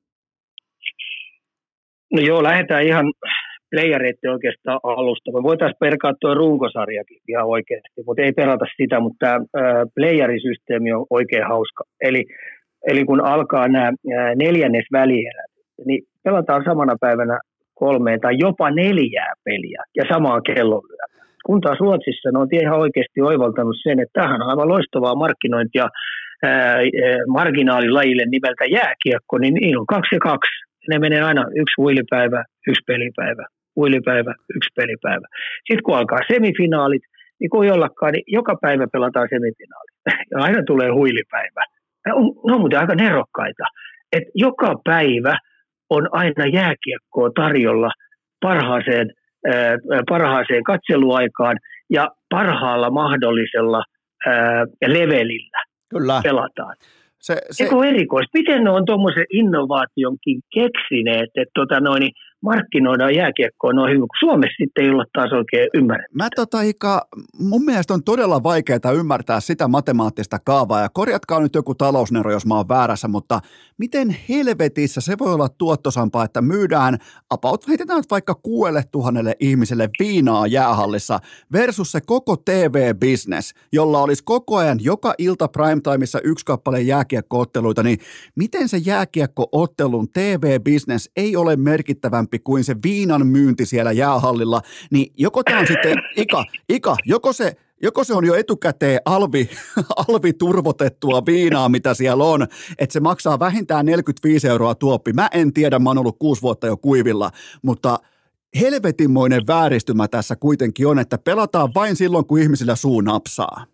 No joo, lähdetään ihan playereiden oikeastaan alusta. Me voitaisiin perkaa tuo runkosarjakin ihan oikeasti, mutta ei perata sitä, mutta tämä playerisysteemi on oikein hauska. Eli, eli kun alkaa nämä neljännes välierät, niin pelataan samana päivänä kolmea tai jopa neljää peliä ja samaa kellonlyötä. Kun taas Ruotsissa ne on ihan oikeasti oivaltanut sen, että tämähän on aivan loistavaa markkinointia ää, marginaalilajille nimeltä jääkiekko, niin niillä on kaksi ja kaksi. Ne menee aina yksi huilipäivä, yksi pelipäivä, huilipäivä, yksi pelipäivä. Sitten kun alkaa semifinaalit, niin kun ei ollakaan, niin joka päivä pelataan semifinaalit. Ja aina tulee huilipäivä. Ne on, ne on muuten aika nerokkaita, että joka päivä on aina jääkiekkoa tarjolla parhaaseen, ää, parhaaseen katseluaikaan ja parhaalla mahdollisella ää, levelillä. Kyllä. Pelataan. Se, se... Eikö erikoista? Miten ne on tuommoisen innovaationkin keksineet, että tota noin, markkinoidaan jääkiekkoa noin hyvin, kun Suomessa sitten ei olla taas oikein ymmärretty. Mä tota Ika, mun mielestä on todella vaikeaa ymmärtää sitä matemaattista kaavaa, ja korjatkaa nyt joku talousnero, jos mä oon väärässä, mutta miten helvetissä se voi olla tuottosampaa, että myydään about, heitetään vaikka kuudelle tuhannelle ihmiselle viinaa jäähallissa versus se koko T V-business, jolla olisi koko ajan joka ilta primetimeissa yksi kappale jääkiekko-otteluita, niin miten se jääkiekko-ottelun T V-business ei ole merkittävämpi kuin se viinan myynti siellä jäähallilla, niin joko tämä on sitten, Ika, Ika joko se, joko se on jo etukäteen alvi, alvi turvotettua viinaa, mitä siellä on, että se maksaa vähintään neljäkymmentäviisi euroa tuoppi. Mä en tiedä, mä oon ollut kuusi vuotta jo kuivilla, mutta helvetinmoinen vääristymä tässä kuitenkin on, että pelataan vain silloin, kun ihmisillä suu napsaa.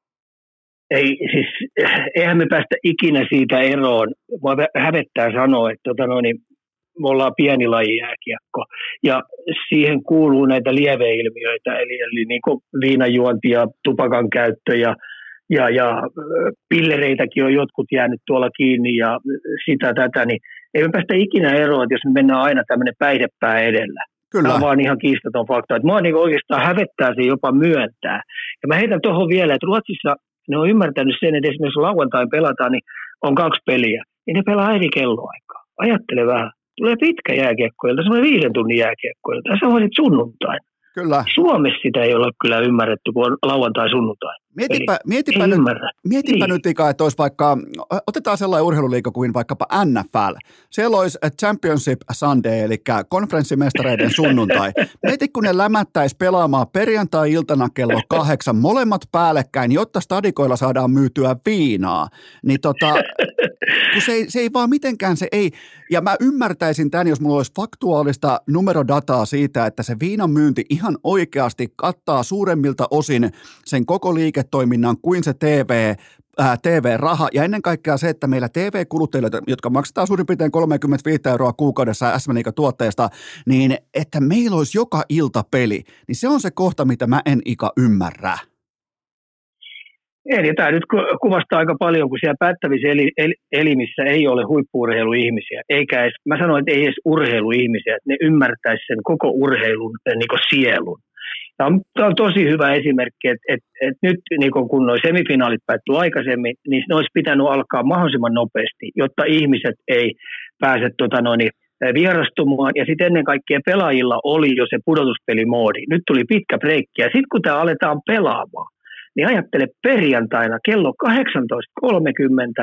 Ei, siis eihän me päästä ikinä siitä eroon. Mua hävettää sanoa, että tota noin, me ollaan pieni laji jääkiekko, ja siihen kuuluu näitä lieveilmiöitä, eli, eli niin kuin viinajuonti ja tupakan käyttö, ja, ja, ja pillereitäkin on jotkut jäänyt tuolla kiinni, ja sitä tätä, niin ei me päästä ikinä eroon, että jos me mennään aina tämmöinen päihdepää edellä. Kyllä. Tämä on vaan ihan kiistaton fakta, että mua niin oikeastaan hävettää se jopa myöntää. Ja mä heitän tuohon vielä, että Ruotsissa ne on ymmärtänyt sen, että esimerkiksi lauantain pelataan, niin on kaksi peliä, niin ne pelaa eri kelloaikaa. Ajattele vähän. Tulee pitkä jääkiekkoilta, semmoinen viiden tunnin jääkiekkoilta, ja sä voisit sunnuntain. Kyllä. Suomessa sitä ei ole kyllä ymmärretty, kun on lauantai-sunnuntai. Mietipä, mietipä, nyt, mietipä nyt, Ika, että olisi vaikka, otetaan sellainen urheiluliiga kuin vaikkapa N F L. Siellä olisi Championship Sunday, eli konferenssimestareiden sunnuntai. Mieti, kun ne lämättäisi pelaamaan perjantai-iltana kello kahdeksan, molemmat päällekkäin, jotta stadikoilla saadaan myytyä viinaa. Niin tota, kun se ei, se ei vaan mitenkään, se ei, ja mä ymmärtäisin tämän, jos mulla olisi faktuaalista numerodataa siitä, että se viinan myynti ihan oikeasti kattaa suuremmilta osin sen koko liiketoiminnan kuin se T V, ää, T V-raha ja ennen kaikkea se, että meillä T V-kuluttajille, jotka maksetaan suurin piirtein kolmekymmentäviisi euroa kuukaudessa S M Liiga-tuotteesta, niin että meillä olisi joka ilta peli, niin se on se kohta, mitä mä en Ika ymmärrä. Eli tämä nyt kuvastaa aika paljon, kun siellä päättävissä elimissä ei ole huippu-urheiluihmisiä, eikä edes, mä sanoin, että ei edes urheiluihmisiä, että ne ymmärtäisi sen koko urheilun niin kuin sielun. Tämä on, tämä on tosi hyvä esimerkki, että, että, että nyt niin kun nuo semifinaalit päättyi aikaisemmin, niin ne olisi pitänyt alkaa mahdollisimman nopeasti, jotta ihmiset ei pääse tota noin, vierastumaan. Ja sitten ennen kaikkea pelaajilla oli jo se pudotuspelimoodi. Nyt tuli pitkä breikki ja sitten kun tämä aletaan pelaamaan, niin ajattele perjantaina kello kahdeksantoista kolmekymmentä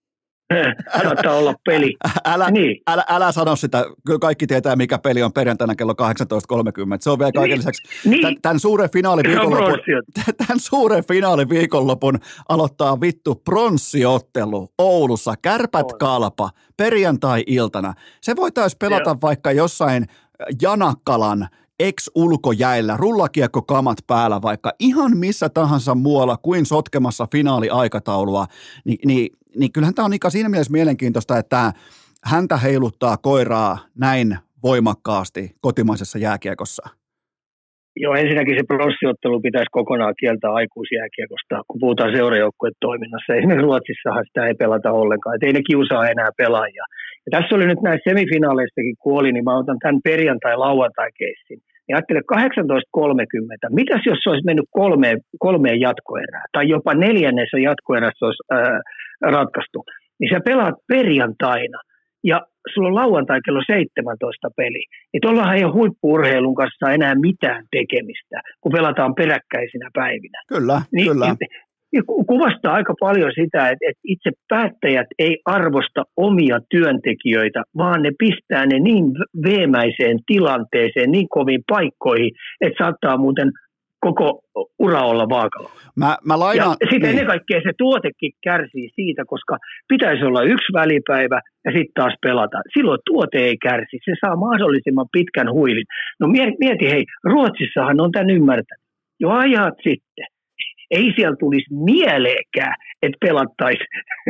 saattaa olla peli. Älä, niin. älä, älä sano sitä, kyllä kaikki tietää mikä peli on perjantaina kello kahdeksantoista kolmekymmentä. Se on vielä kaiken lisäksi. Niin. Tämän, tämän suuren finaaliviikonlopun, tämän suuren finaaliviikonlopun aloittaa vittu pronssiottelu Oulussa, Kärpät Kalpa, perjantai-iltana. Se voitaisiin pelata Joo. vaikka jossain Janakkalan ex-ulkojäillä, rullakiekkokamat päällä, vaikka ihan missä tahansa muualla kuin sotkemassa finaaliaikataulua, niin, niin, niin kyllähän tämä on Ika siinä mielessä mielenkiintoista, että häntä heiluttaa koiraa näin voimakkaasti kotimaisessa jääkiekossa. Joo, ensinnäkin se pronssiottelu pitäisi kokonaan kieltää aikuisjääkiekosta, kun puhutaan seurajoukkueen toiminnassa. Esimerkiksi Ruotsissahan sitä ei pelata ollenkaan, että ei ne kiusaa enää pelaajia. Ja tässä oli nyt näissä semifinaaleissakin, kun oli, niin mä otan tämän perjantai-lauantai-keissin. Ja ajattelen kahdeksantoista kolmekymmentä. Mitäs jos se olisi mennyt kolmeen, kolmeen jatkoerään, tai jopa neljännessä jatkoerässä olisi ää, ratkaistu. Niin sä pelaat perjantaina, ja sulla on lauantai kello seitsemäntoista peli. Niin tuollahan ei ole huippu-urheilun kanssa enää mitään tekemistä, kun pelataan peräkkäisinä päivinä. Kyllä, niin, kyllä. Niin, kuvastaa aika paljon sitä, että, että itse päättäjät ei arvosta omia työntekijöitä, vaan ne pistää ne niin veemäiseen tilanteeseen, niin koviin paikkoihin, että saattaa muuten koko ura olla vaakalla. Mä, mä lainaan, ja sitten niin. ennen kaikkea se tuotekin kärsii siitä, koska pitäisi olla yksi välipäivä ja sitten taas pelata. Silloin tuote ei kärsi, se saa mahdollisimman pitkän huilin. No mieti hei, Ruotsissahan on tämän ymmärtänyt. Jo ajat sitten. Ei siellä tulisi mieleekään, että pelattaisi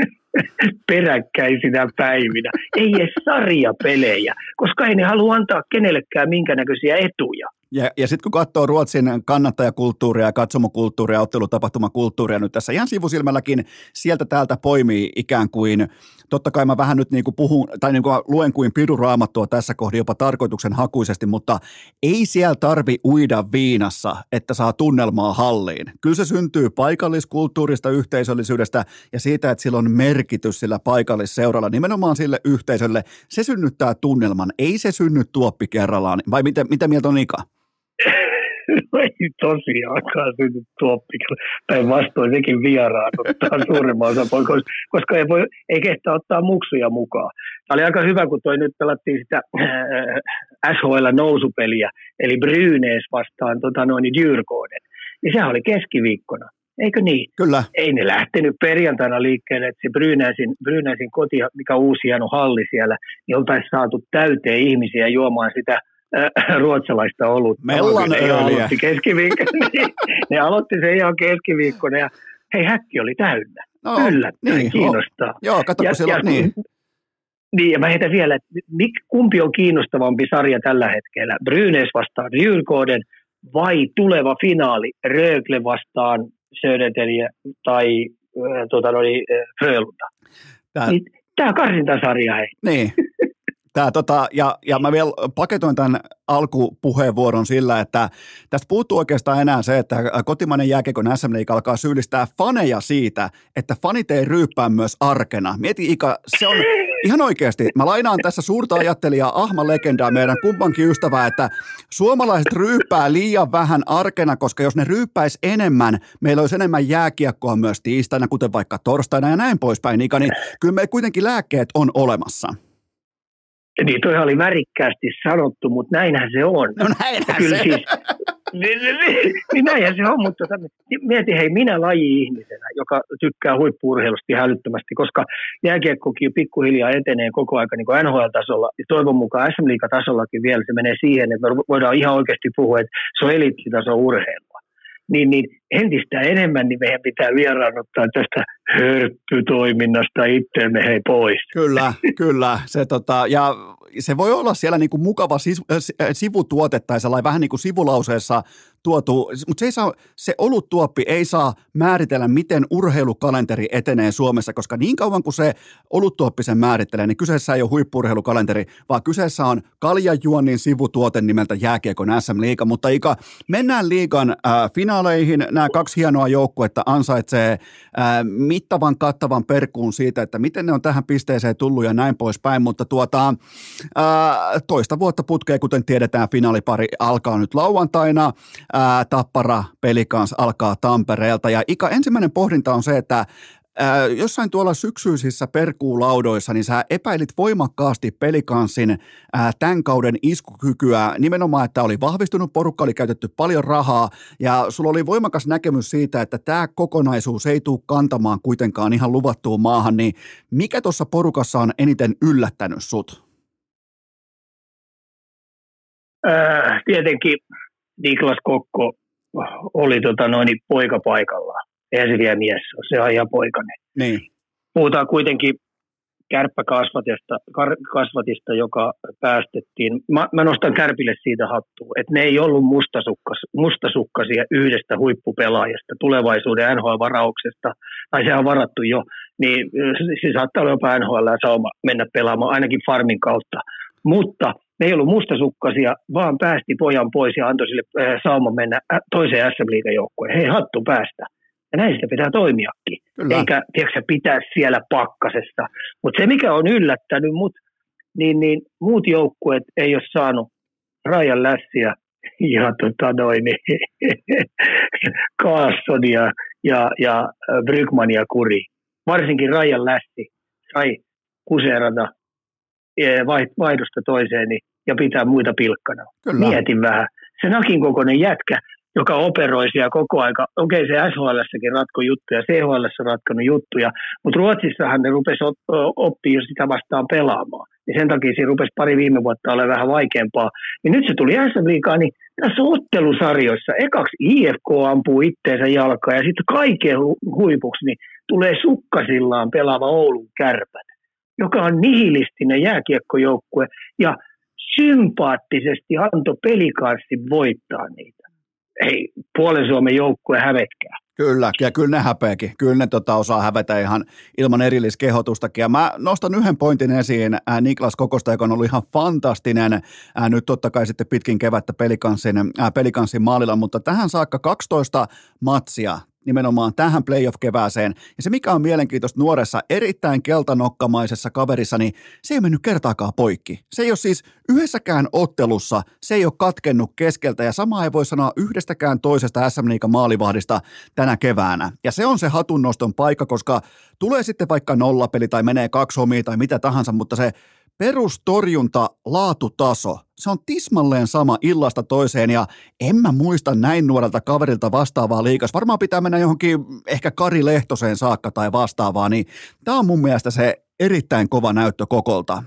peräkkäisinä päivinä. Ei edes sarjapelejä, koska ei ne halua antaa kenellekään minkäännäköisiä etuja. Ja, ja sitten kun katsoo Ruotsin kannattajakulttuuria ja katsomokulttuuria, ottelutapahtumakulttuuria nyt tässä ihan sivusilmälläkin, sieltä täältä poimii ikään kuin, totta kai mä vähän nyt niin kuin puhun, tai niin kuin luen kuin piruraamattua tässä kohdin jopa tarkoituksenhakuisesti, mutta ei siellä tarvi uida viinassa, että saa tunnelmaa halliin. Kyllä se syntyy paikalliskulttuurista, yhteisöllisyydestä ja siitä, että sillä on merkitys sillä paikallisseuralla, nimenomaan sille yhteisölle. Se synnyttää tunnelman, ei se synny tuoppi kerrallaan. Vai mitä, mitä mieltä on Ika? Ei tosiaankaan synny tuoppikalla. Päinvastoin sekin vieraanuttaa suurimman osa pois, koska ei, voi, ei kehtaa ottaa muksuja mukaan. Tämä oli aika hyvä, kun toi nyt pelattiin sitä äh, S H L-nousupeliä, eli Brynäs vastaan tota noin, Djurgården. Niin sehän oli keskiviikkona. Eikö niin? Kyllä. Ei ne lähtenyt perjantaina liikkeelle, että se Brynäsin, Brynäsin koti, mikä on uusi hieno halli siellä, niin oltaisiin saatu täyteen ihmisiä juomaan sitä ruotsalaista olutta. Mellan öljyä. Niin, ne aloitti sen ihan keskiviikkona ja hei, häkki oli täynnä. No, yllättäen niin, kiinnostaa. Oh. Joo, katsokko siellä, niin. Niin, ja mä heitän vielä, että kumpi on kiinnostavampi sarja tällä hetkellä? Brynäs vastaan Djurgården vai tuleva finaali Rögle vastaan Södertälje tai äh, tuota, no, Frölunda? Tämä niin, on karsintasarja, hei. Niin. Tää, tota, ja, ja mä vielä paketoin tämän alkupuheenvuoron sillä, että tästä puuttuu oikeastaan enää se, että kotimainen jääkiekon S M-liiga alkaa syyllistää faneja siitä, että fanit ei ryyppää myös arkena. Mieti Ika, se on ihan oikeasti, mä lainaan tässä suurta ajattelijaa Ahma-legendaa, meidän kumpankin ystävää, että suomalaiset ryyppää liian vähän arkena, koska jos ne ryyppäisi enemmän, meillä olisi enemmän jääkiekkoa myös tiistaina, kuten vaikka torstaina ja näin poispäin, Ika, niin kyllä me kuitenkin lääkkeet on olemassa. Niin, toihan oli värikkäästi sanottu, mutta näinhän se on. No näinhän kyllä se. Siis, niin, niin, niin näinhän se on, mutta mieti hei, minä laji-ihmisenä, joka tykkää huippu-urheilusta ihan älyttömästi, koska jääkiekkokin pikkuhiljaa etenee koko ajan niin kuin N H L-tasolla, ja toivon mukaan S M-liiga-tasollakin vielä se menee siihen, että me voidaan ihan oikeasti puhua, että se on eliittitason urheilua. niin, niin entistä enemmän niin meidän pitää vieraannuttaa tästä hörppytoiminnasta itseemme hei pois. Kyllä, kyllä. Se, tota, ja se voi olla siellä niinku mukava sis, äh, sivutuote tai sellainen vähän niin kuin sivulauseessa tuotu, mutta se, ei saa, se oluttuoppi ei saa määritellä, miten urheilukalenteri etenee Suomessa, koska niin kauan kuin se oluttuoppi sen määrittelee, niin kyseessä ei ole huippu-urheilukalenteri, vaan kyseessä on kaljajuonnin sivutuote nimeltä Jääkiekon S M-liiga, mutta Ika, mennään liigan äh, finaaleihin. Nämä kaksi hienoa joukkuetta ansaitsee äh, mittavan kattavan perkuun siitä, että miten ne on tähän pisteeseen tullut ja näin poispäin, mutta tuota, ää, toista vuotta putkeen, kuten tiedetään, finaalipari alkaa nyt lauantaina, ää, Tappara Pelicans alkaa Tampereelta ja Ika, ensimmäinen pohdinta on se, että ää, jossain tuolla syksyisissä perkuulaudoissa, niin sä epäilit voimakkaasti Pelicansin ää, tämän kauden iskukykyä, nimenomaan, että oli vahvistunut porukka, oli käytetty paljon rahaa, ja sulla oli voimakas näkemys siitä, että tämä kokonaisuus ei tule kantamaan kuitenkaan ihan luvattuun maahan, niin mikä tuossa porukassa on eniten yllättänyt sut? Äh, tietenkin Niklas Kokko oli tota noin poika paikallaan. Eihän se vielä mies ole, se on ihan poikainen. Niin. Puhutaan kuitenkin kärppäkasvatista, kasvatista, joka päästettiin. Mä, mä nostan Kärpille siitä hattua, että ne ei ollut mustasukkas, mustasukkaisia yhdestä huippupelaajasta, tulevaisuuden N H L-varauksesta, tai se on varattu jo, niin se saattaa olla jopa N H L ja sauma mennä pelaamaan, ainakin farmin kautta. Mutta ne ei ollut mustasukkaisia, vaan päästi pojan pois ja antoi sille äh, sauman mennä toiseen S M-liigan joukkueen. Hei, hattu päästä. Ja näin sitä pitää toimiakin. Kyllä. Eikä tiedätkö, pitää siellä pakkasessa. Mutta se, mikä on yllättänyt mut, niin, niin muut joukkueet ei ole saanut Ryan Lässiä ja tota noin, Carlsonia ja, ja Brygmania kuri. Varsinkin Ryan Lässi sai kuseerata vaihdosta toiseen ja pitää muita pilkkana. Kyllä. Mietin vähän. Se nakin kokoinen jätkä, joka operoi siellä koko aika. Okei, okay, se S H L:ssäkin ratko juttuja, C H L:ssä ratkonut juttuja, mutta Ruotsissahan ne rupesi oppia sitä vastaan pelaamaan. Ja sen takia siinä rupesi pari viime vuotta olemaan vähän vaikeampaa. Ja nyt se tuli S M-liigaan, niin tässä ottelusarjoissa ekaksi I F K ampuu itteensä jalkaa ja sitten kaiken huipuksi niin tulee sukkasillaan pelaava Oulun Kärpät, joka on nihilistinen jääkiekkojoukkue ja sympaattisesti antoi Pelicansin voittaa niitä. Ei, puolen Suomen joukkue hävetkää. Kyllä, ja kyllä ne häpeäkin. Kyllä ne tota, osaa hävetä ihan ilman erilliskehotustakin. Ja mä nostan yhden pointin esiin ää, Niklas Kokosta, joka on ollut ihan fantastinen. Ää, nyt totta kai sitten pitkin kevättä Pelicansin, ää, Pelicansin maalilla, mutta tähän saakka kaksitoista matsia nimenomaan tähän playoff-kevääseen. Ja se, mikä on mielenkiintoista nuoressa, erittäin keltanokkamaisessa kaverissa, niin se ei mennyt kertaakaan poikki. Se ei ole siis yhdessäkään ottelussa, se ei ole katkennut keskeltä, ja sama ei voi sanoa yhdestäkään toisesta S M-liigan maalivahdista tänä keväänä. Ja se on se hatunnoston paikka, koska tulee sitten vaikka nollapeli tai menee kaksi homia tai mitä tahansa, mutta se perustorjunta, laatutaso, se on tismalleen sama illasta toiseen ja en mä muista näin nuorelta kaverilta vastaavaa liigassa. Varmaan pitää mennä johonkin ehkä Kari Lehtoseen saakka tai vastaavaa, niin tää on mun mielestä se erittäin kova näyttö Kokolta.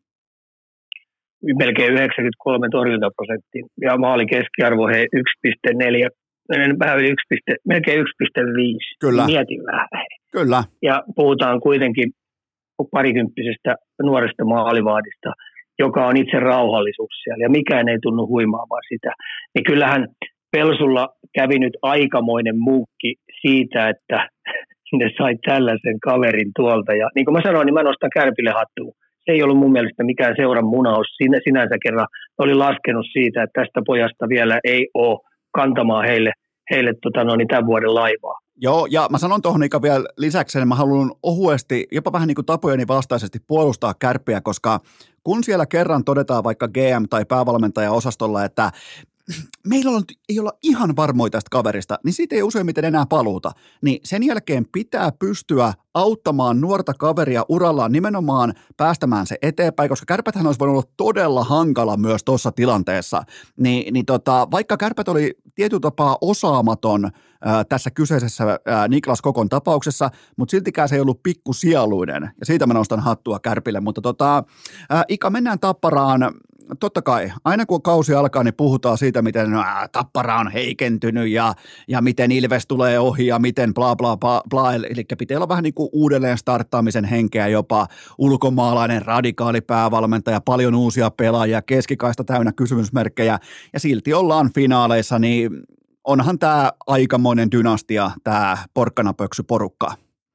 Melkein yhdeksänkymmentäkolme torjuntaprosenttia ja maali keskiarvo hei yksi pilkku neljä, vähän yli yksi, melkein yksi pilkku viisi. Kyllä. Mietin vähän. Kyllä. Ja puhutaan kuitenkin parikymppisestä nuoresta maalivahdista, joka on itse rauhallisuus siellä, ja mikään ei tunnu huimaamaan sitä. Niin kyllähän Pelsulla kävi nyt aikamoinen muukki siitä, että ne sai tällaisen kaverin tuolta. Ja niin kuin mä sanoin, niin mä nostan Kärpille hattuun. Se ei ollut mun mielestä mikään seuran munaus. Sinä, sinänsä kerran oli laskenut siitä, että tästä pojasta vielä ei ole kantamaan heille, heille tota, no, niin tämän vuoden laivaa. Joo, ja mä sanon tuohon Ika vielä lisäksi, että mä haluan ohuesti, jopa vähän niin kuin tapojeni vastaisesti puolustaa Kärppiä, koska kun siellä kerran todetaan vaikka G M- tai päävalmentaja-osastolla, että meillä on, ei olla ihan varmoja tästä kaverista, niin siitä ei useimmiten enää paluuta. Niin sen jälkeen pitää pystyä auttamaan nuorta kaveria urallaan nimenomaan päästämään se eteenpäin, koska Kärpäthän olisi voinut olla todella hankala myös tuossa tilanteessa. Ni, niin tota, vaikka Kärpät oli tietyllä tapaa osaamaton ää, tässä kyseisessä ää, Niklas Kokon tapauksessa, mutta siltikään se ei ollut pikkusieluinen. Ja siitä mä nostan hattua Kärpille. Mutta tota, ää, Ika, mennään Tapparaan. totta kai, aina kun kausi alkaa, niin puhutaan siitä, miten ää, Tappara on heikentynyt ja, ja miten Ilves tulee ohi ja miten bla bla bla, bla. Eli pitää olla vähän niin kuin uudelleen starttaamisen henkeä, jopa ulkomaalainen radikaali päävalmentaja, paljon uusia pelaajia, keskikaista täynnä kysymysmerkkejä ja silti ollaan finaaleissa, niin onhan tämä aikamoinen dynastia, tämä porkkanapöksyporukka.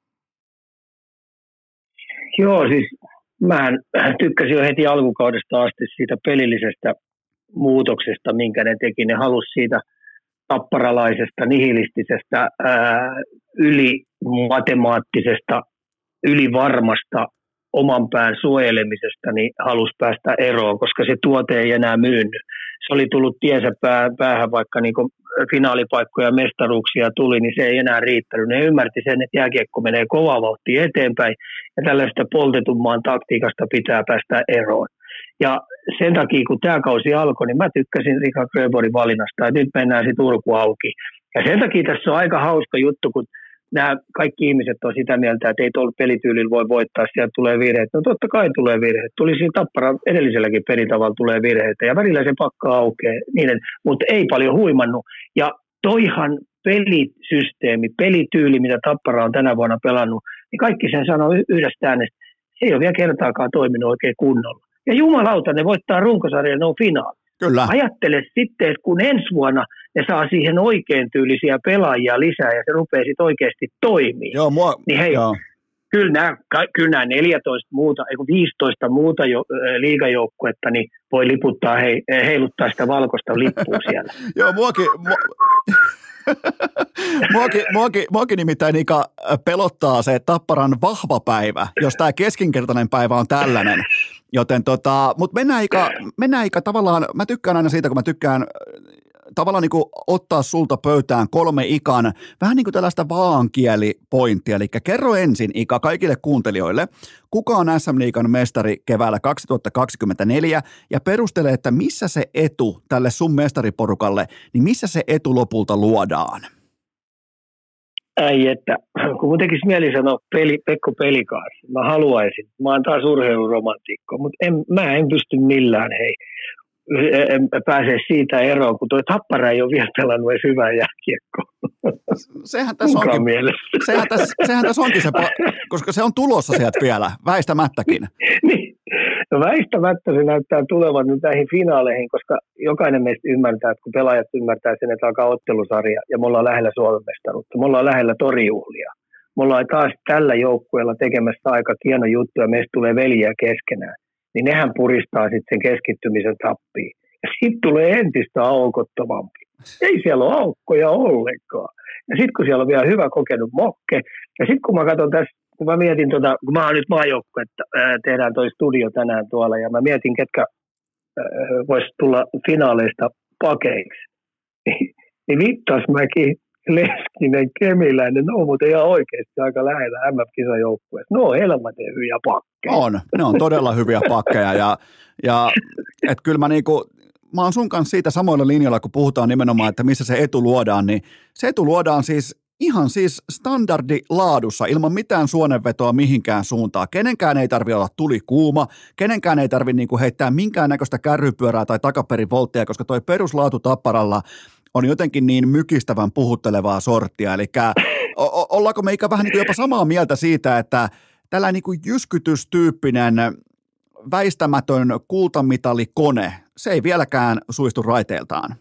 Joo, siis mähän tykkäsin jo heti alkukaudesta asti siitä pelillisestä muutoksesta, minkä ne teki. Ne halusi siitä tapparalaisesta, nihilistisesta, ää, ylimatemaattisesta, ylivarmasta oman pään suojelemisesta, niin halusi päästä eroon, koska se tuote ei enää myynyt. Se oli tullut tiensä päähän, vaikka niin finaalipaikkoja ja mestaruuksia tuli, niin se ei enää riittänyt. Ne ymmärti sen, että jääkiekko menee kovaa vauhtia eteenpäin, ja tällaista poltetummaan taktiikasta pitää päästä eroon. Ja sen takia, kun tämä kausi alkoi, niin mä tykkäsin Rika Grönborgin valinnasta, että nyt mennään sitten Turku auki. Ja sen takia tässä on aika hauska juttu, kun nämä kaikki ihmiset on sitä mieltä, että ei tuolla pelityylillä voi voittaa, sieltä tulee virheitä. No totta kai tulee virheitä. Tuli siinä Tappara edelliselläkin pelitavalla tulee virheitä, ja välillä se pakka aukeaa, niiden, mutta ei paljon huimannut. Ja toihan pelisysteemi, pelityyli, mitä Tappara on tänä vuonna pelannut, niin kaikki sen sanoo yhdestä äänestä, se ei ole vielä kertaakaan toiminut oikein kunnolla. Ja jumalauta, ne voittaa runkosarjan, ne on finaali. Kyllä. Ajattele sitten, että kun ensi vuonna ne saa siihen oikein tyylisiä pelaajia lisää ja se rupeaa sitten oikeasti toimii. Joo, mua, niin hei, joo. Kyllä, nämä, kyllä nämä neljätoista muuta, ei viisitoista muuta jo, liigajoukkuetta, niin voi liputtaa, hei, heiluttaa sitä valkoista lippua siellä. Joo, muakin... Mua... muakin, muakin, muakin nimittäin Ika pelottaa se Tapparan vahva päivä, jos tämä keskinkertainen päivä on tällainen. Joten tota, mutta mennään Ika, mennään Ika tavallaan, mä tykkään aina siitä, kun mä tykkään tavallaan niin kuin ottaa sulta pöytään kolme Ikan, vähän niin kuin tällaista vaankielipointtia, eli kerro ensin Ika kaikille kuuntelijoille, kuka on S M-liigan mestari keväällä kaksituhattakaksikymmentäneljä ja perustele, että missä se etu tälle sun mestariporukalle, niin missä se etu lopulta luodaan? Ei, että kun mun tekisi mieli sanoa peli, Pekko Pelikaas, mä haluaisin, mä oon taas urheiluromantikko, mutta en, mä en pysty millään, hei, pääsee siitä eroon, kun tuo Tappara ei ole vielä pelannut edes hyvää jääkiekkoa. Sehän tässä onkin, sehän tässä, sehän tässä onkin se, koska se on tulossa sieltä vielä, väistämättäkin. Niin, no väistämättä se näyttää tulevan nyt näihin finaaleihin, koska jokainen meistä ymmärtää, että kun pelaajat ymmärtää sen, että alkaa ottelusarja ja me ollaan lähellä Suomen mestaruutta, me ollaan lähellä torijuhlia. Me ollaan taas tällä joukkueella tekemässä aika hieno juttu ja meistä tulee veljiä keskenään. Niin nehän puristaa sitten sen keskittymisen tappiin. Ja sitten tulee entistä aukottomampi. Ei siellä ole aukkoja ollenkaan. Ja sitten kun siellä on vielä hyvä kokenut mokke, ja sitten kun mä katson tässä, kun mä mietin, tota, kun mä oon nyt maajoukko, että ää, tehdään toi studio tänään tuolla, ja mä mietin, ketkä vois tulla finaaleista pakeiksi. Niin, niin Vittasmäki, Leskinen, Kemiläinen, ne on muuten ihan oikeasti aika lähellä M F-kisajoukkueessa. Ne on helmaten hyviä pakkeja. On, ne on todella hyviä pakkeja ja, ja et kyllä mä niinku, mä oon sun kanssa siitä samoilla linjalla, kun puhutaan nimenomaan, että missä se etu luodaan, niin se etu luodaan siis ihan siis standardilaadussa, ilman mitään suonenvetoa mihinkään suuntaan. Kenenkään ei tarvitse olla tuli kuuma, kenenkään ei tarvitse niinku heittää minkäännäköistä kärrypyörää tai takaperivolttia, koska toi peruslaatu Tapparalla on jotenkin niin mykistävän puhuttelevaa sorttia. Eli o- ollaanko me ikä vähän niin kuin jopa samaa mieltä siitä, että tällainen niin kuin jyskytystyyppinen väistämätön kultamitalikone, se ei vieläkään suistu raiteiltaan?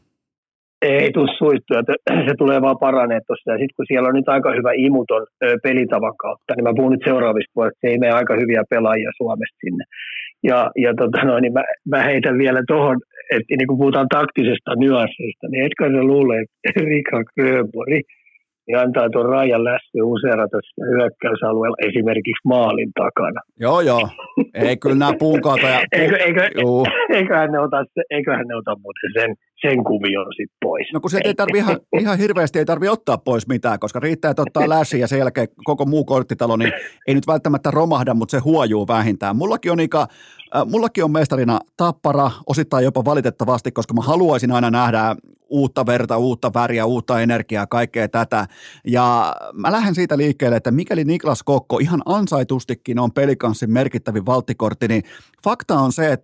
Ei tule suistua, se tulee vaan paranee tuossa. Ja sitten kun siellä on nyt aika hyvä imuton pelitavan kautta, niin mä puhun nyt seuraavista vuodesta, se ei mene aika hyviä pelaajia Suomesta sinne. Ja, ja tota noin, niin mä, mä heitän vielä tuohon, että niin kun puhutaan taktisesta nyansseista, niin etkö se luule, että Rika Grönborg niin antaa tuon Rajan lästy useerata hyökkäysalueella esimerkiksi maalin takana. Joo, joo. Ei kyllä nämä puunkaatajat. eikö, eikö, eiköhän, ne ota, eiköhän ne ota muuten sen, sen kuvion sitten pois. No kun sieltä ei tarvi ihan, ihan hirveästi ei tarvitse ottaa pois mitään, koska riittää, että ottaa läsi ja sen jälkeen koko muu korttitalo, niin ei nyt välttämättä romahda, mutta se huojuu vähintään. Mullakin on, Ika, äh, mullakin on mestarina Tappara, osittain jopa valitettavasti, koska mä haluaisin aina nähdä uutta verta, uutta väriä, uutta energiaa, kaikkea tätä. Ja mä lähden siitä liikkeelle, että mikäli Niklas Kokko ihan ansaitustikin on Pelikanssin merkittävin valttikortti, niin fakta on se, että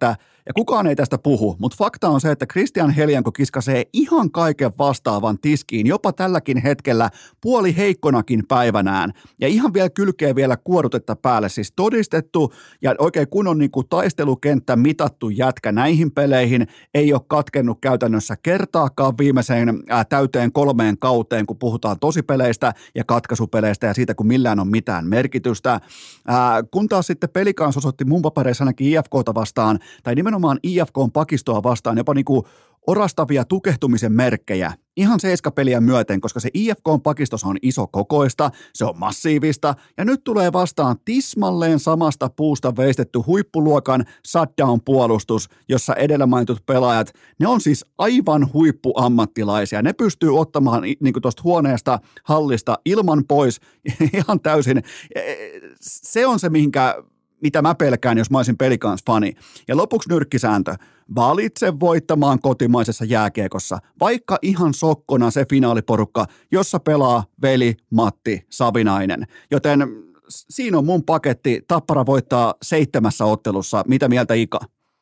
ja kukaan ei tästä puhu, mutta fakta on se, että Christian Helianko kiskasee ihan kaiken vastaavan tiskiin, jopa tälläkin hetkellä puoli heikkonakin päivänään, ja ihan vielä kylkee vielä kuorutetta päälle, siis todistettu ja oikein kunnon niin kuin taistelukenttä mitattu jätkä näihin peleihin, ei ole katkennut käytännössä kertaakaan viimeiseen ää, täyteen kolmeen kauteen, kun puhutaan tosipeleistä ja katkaisupeleistä ja siitä, kun millään on mitään merkitystä. Ää, kun taas sitten Pelicans osoitti mun papereissa ainakin I F K:ta vastaan, tai nimenomaan I F K:n pakistoa vastaan, jopa niinku orastavia tukehtumisen merkkejä ihan seiskapeliä myöten, koska se I F K:n pakistos on iso kokoista, se on massiivista, ja nyt tulee vastaan tismalleen samasta puusta veistetty huippuluokan shutdown-puolustus, jossa edellä mainitut pelaajat, ne on siis aivan huippuammattilaisia, ne pystyy ottamaan niin kuin tuosta huoneesta, hallista ilman pois ihan täysin. Se on se, mihinkä mitä mä pelkään, jos mä olisin Pelicans-fani. Ja lopuksi nyrkkisääntö. Valitse voittamaan kotimaisessa jääkiekossa, vaikka ihan sokkona se finaaliporukka, jossa pelaa veli Matti Savinainen. Joten siinä on mun paketti. Tappara voittaa seitsemässä ottelussa. Mitä mieltä Ika?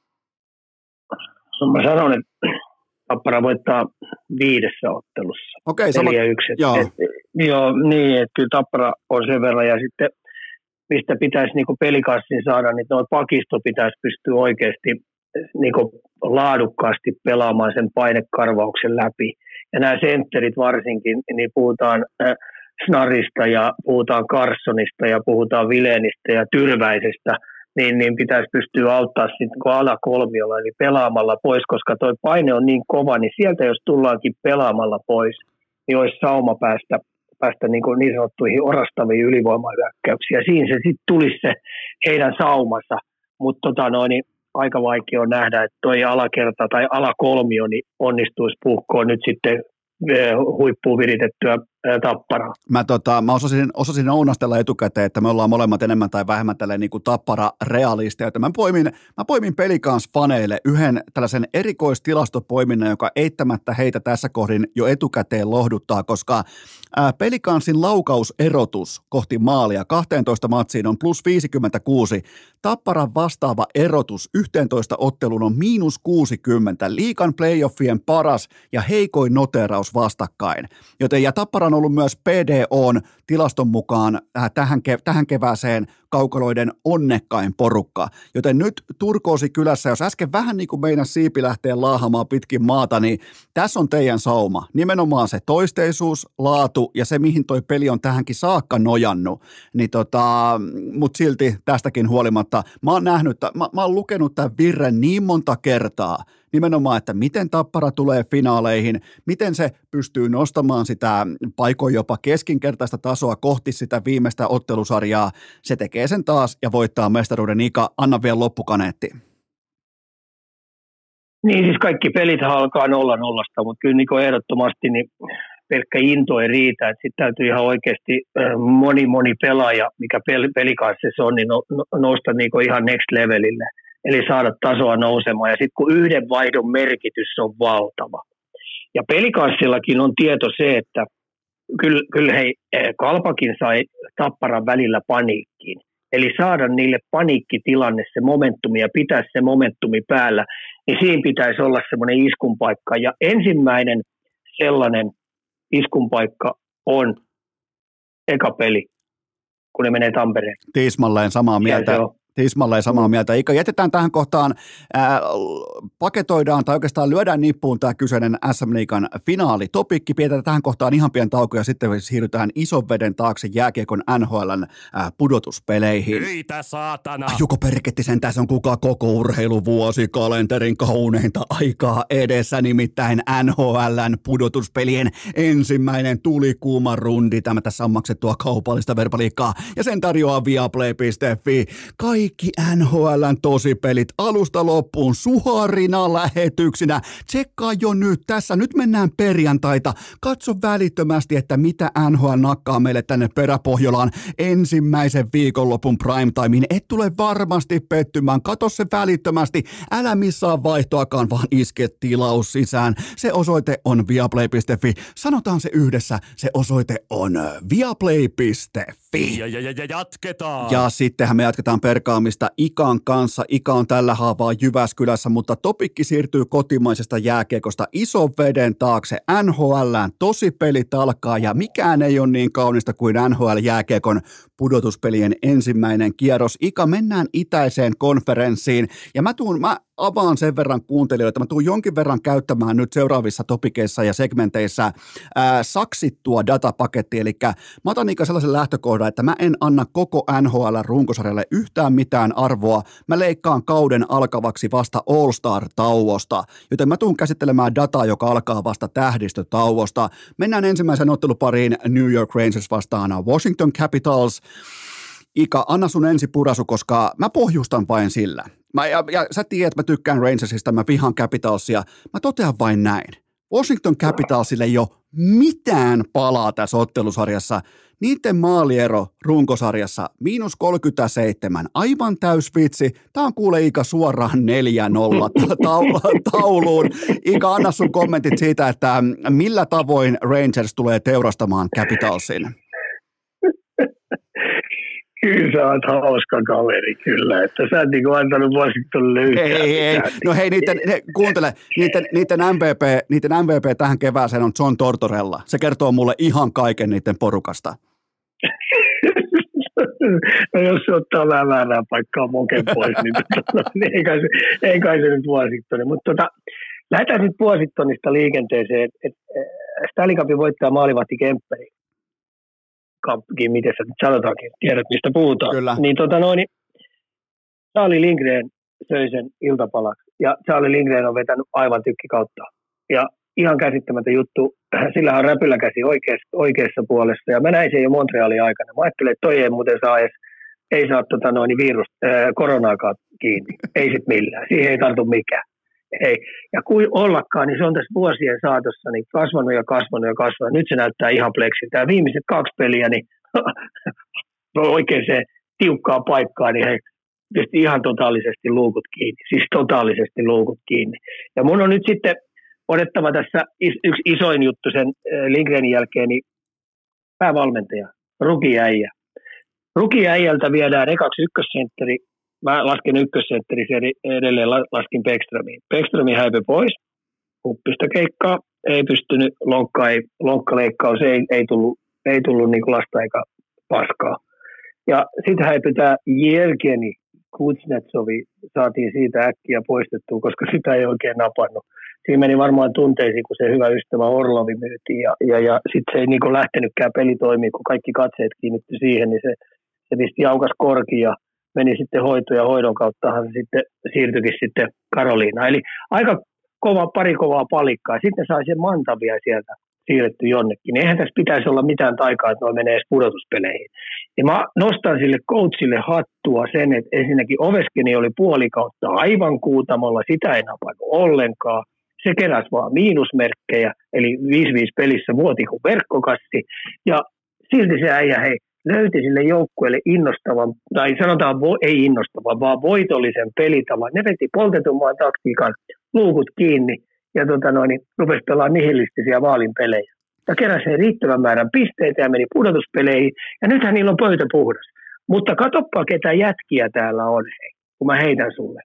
Mä sanon, että Tappara voittaa viidessä ottelussa. Okei, okay, sama. neljä yksi. Joo. Et, joo, niin, että kyllä Tappara on sen verran ja sitten mistä pitäisi niin Pelikassin saada, niin tuo pakisto pitäisi pystyä oikeasti niin laadukkaasti pelaamaan sen painekarvauksen läpi. Ja nämä sentterit varsinkin, niin puhutaan äh, Snarista ja puhutaan Carssonista ja puhutaan Vilenistä ja Tyrväisestä, niin, niin pitäisi pystyä auttaa sitten alakolmiolla, eli pelaamalla pois, koska tuo paine on niin kova, niin sieltä jos tullaankin pelaamalla pois, niin olisi sauma päästä päästä niin, niin sanottuihin orastaviin ylivoimahyökkäyksiin. Ja siinä se sitten tulisi se heidän saumansa. Mutta tota niin, aika vaikea on nähdä, että toi alakerta tai alakolmio niin onnistuisi puhkoon nyt sitten huippuun viritettyä Tapparaa. Mä, tota, mä osasin, osasin ounastella etukäteen, että me ollaan molemmat enemmän tai vähemmän tälleen niin kuin Tappara-realisteja. Mä poimin, mä poimin Pelicans-faneille yhden tällaisen erikoistilastopoiminnan, joka eittämättä heitä tässä kohdin jo etukäteen lohduttaa, koska ää, Pelicansin laukauserotus kohti maalia kahteentoista matsiin on plus viisikymmentäkuusi. Tapparan vastaava erotus yhteentoista otteluun on miinus kuusikymmentä. Liigan playoffien paras ja heikoin noteraus vastakkain. Joten ja Tappara on ollut myös P D O:n tilaston mukaan äh, tähän, ke- tähän kevääseen kaukaloiden onnekkain porukka. Joten nyt Turkoosi kylässä, jos äsken vähän niin kuin meinas siipi lähtee laahamaan pitkin maata, niin tässä on teidän sauma. Nimenomaan se toisteisuus, laatu ja se, mihin toi peli on tähänkin saakka nojannut. Niin tota, mutta silti tästäkin huolimatta, mä oon nähnyt, mä, mä oon lukenut tämän virren niin monta kertaa, nimenomaan, että miten Tappara tulee finaaleihin, miten se pystyy nostamaan sitä paikoin jopa keskinkertaista tasoa kohti sitä viimeistä ottelusarjaa. Se tekee sen taas ja voittaa mestaruuden. Ika, anna vielä loppukaneetti. Niin siis kaikki pelit alkaa nolla nollasta, mutta kyllä niin ehdottomasti niin pelkkä into ei riitä. Sitten täytyy ihan oikeasti moni moni pelaaja, mikä Pelicans on, niin no, no, nousta niin ihan next levelille. Eli saada tasoa nousemaan. Ja sitten kun yhden vaihdon merkitys on valtava. Ja Pelicansillakin on tieto se, että kyllä, kyllä hei, Kalpakin sai Tapparan välillä paniikkiin. Eli saada niille paniikkitilanne se momentumi ja pitää se momentumi päällä, niin siinä pitäisi olla semmoinen iskunpaikka. Ja ensimmäinen sellainen iskunpaikka on eka peli, kun ne menee Tampereen. Tismalleen samaa mieltä. Tismalleen samaa mieltä. Ika, jätetään tähän kohtaan, ää, paketoidaan tai oikeastaan lyödään nippuun tämä kyseinen S M-liigan finaalitopikki. Pidetään tähän kohtaan ihan pieni tauko ja sitten siirrytään ison veden taakse jääkiekon N H L:n ää, pudotuspeleihin. Ryitä saatana! Juko perketti sen, tässä on kuka koko urheiluvuosi kalenterin kauneinta aikaa edessä, nimittäin N H L:n pudotuspelien ensimmäinen tulikuuma rundi. Tämä tässä on maksettua kaupallista verbaliikkaa ja sen tarjoaa viaplay piste fi. Kaikki N H L:n tosipelit alusta loppuun suharina lähetyksinä. Tsekkaa jo nyt tässä. Nyt mennään perjantaita. Katso välittömästi, että mitä N H L nakkaa meille tänne peräpohjolaan ensimmäisen viikonlopun primetimein. Et tule varmasti pettymään. Katso se välittömästi. Älä missaa vaihtoakaan, vaan iske tilaus sisään. Se osoite on viaplay piste fi. Sanotaan se yhdessä. Se osoite on viaplay piste fi. Ja, ja, ja, ja jatketaan. Ja sittenhän me jatketaan perkaa tsekkaamista Ikan kanssa. Ika on tällä haavaa Jyväskylässä, mutta topikki siirtyy kotimaisesta jääkiekosta ison veden taakse N H L:ään. Tosipelit alkaa ja mikään ei ole niin kaunista kuin N H L-jääkiekon pudotuspelien ensimmäinen kierros. Ika, mennään itäiseen konferenssiin ja mä tuun, mä avaan sen verran kuuntelijoita, mä tuun jonkin verran käyttämään nyt seuraavissa topikeissa ja segmenteissä ää, saksittua datapakettia, eli mä otan Ika sellaisen lähtökohdan, että mä en anna koko N H L-runkosarjalle yhtään mitään arvoa, mä leikkaan kauden alkavaksi vasta All-Star-tauosta, joten mä tuun käsittelemään dataa, joka alkaa vasta tähdistötauosta. Mennään ensimmäisen ottelupariin New York Rangers vastaan Washington Capitals. Ika, anna sun ensi purasu, koska mä pohjustan vain sillä. Mä, ja, ja sä tiedät, että mä tykkään Rangersista, mä vihaan Capitalsia. Mä totean vain näin. Washington Capitalsille ei ole mitään palaa tässä ottelusarjassa. Niiden maaliero runkosarjassa miinus kolmekymmentäseitsemän. Aivan täys vitsi. Tää on kuule Ika suoraan neljä nolla tauluun. Ika, anna sun kommentit siitä, että millä tavoin Rangers tulee teurastamaan Capitalsin. Kyllä sä oot hauska kaveri, kyllä, että sä et niin kuin antanut Washingtonille yhtään. Ei, ei, no hei, niiden, ne, kuuntele, niiden, niiden, M V P, niiden M V P tähän kevääseen on John Tortorella. Se kertoo mulle ihan kaiken niiden porukasta. No jos se ottaa vähän väärää paikkaa moken pois, niin, niin ei, kai se, ei kai se nyt Washingtoni. Mutta tota, lähdetään nyt Washingtonista liikenteeseen, että et, Stanley Cupin voittaa maalivahti Kempperi. Kamppikin, miten sä nyt sanotaankin, tiedät mistä puhutaan. Kyllä. Niin tota noin, Charlie Lindgren söi sen iltapalaksi, ja Charlie Lindgren on vetänyt aivan tykki kautta. Ja ihan käsittämätön juttu, sillä on räpyläkäsi oikeassa, oikeassa puolessa, ja mä näin sen jo Montrealin aikana. Mä ajattelin, että toi ei muuten saa edes, ei saa tota noin virus, äh, koronaakaan kiinni, ei sit millään, siihen ei tartu mikään. Ei. Ja kuin ollakaan, niin se on tässä vuosien saatossa niin kasvanut ja kasvanut ja kasvanut. Nyt se näyttää ihan pleksin. Tämä viimeiset kaksi peliä, niin oikein se tiukkaa paikkaa, niin he tietysti ihan totaalisesti luukut kiinni. Siis totaalisesti luukut kiinni. Ja mun on nyt sitten otettava tässä yksi isoin juttu sen Lindgrenin jälkeen, niin päävalmentaja, rukiäijä. Rukiäijältä viedään ekaksi ykkössentteri. Mä lasken ykkössentteri, edelleen laskin Beckströmiin. Beckströmin häipy pois, huppista keikkaa, ei pystynyt, lonkka ei, lonkkaleikkaus ei, ei tullut, ei tullut niin kuin lasta eikä paskaa. Ja sitten häipytään Jevgeni Kuznetsovi, saatiin siitä äkkiä poistettua, koska sitä ei oikein napannut. Siinä meni varmaan tunteisiin, kun se hyvä ystävä Orlovi myytiin, ja, ja, ja sitten se ei niin kuin lähtenytkään peli toimii, kun kaikki katseet kiinnittyi siihen, niin se, se pisti jaukas korki ja meni sitten hoito ja hoidon kauttahan se sitten siirtyikin sitten Karoliinaan. Eli aika kova, pari kovaa palikkaa. Sitten sai sen Mantavia sieltä siirretty jonnekin. Eihän tässä pitäisi olla mitään taikaa, että noi menee edes pudotuspeleihin. Ja mä nostan sille coachille hattua sen, että ensinnäkin Oveskeni oli puolikautta aivan kuutamolla, sitä ei napannut ollenkaan. Se keräsi vaan miinusmerkkejä, eli viisi viisi pelissä vuoti kuin verkkokassi. Ja silti se äijä, hei, löyti sille joukkueelle innostavan, tai sanotaan vo, ei innostavan, vaan voitollisen pelitavan. Ne veti poltetumman taktiikan, luukut kiinni, ja tota noin, rupesi pelaamaan nihilistisiä vaalinpelejä. Ja keräsi riittävän määrän pisteitä ja meni pudotuspeleihin, ja nythän niillä on pöytä puhdas. Mutta katsoppa, ketä jätkiä täällä on, hei, kun mä heitän sulle.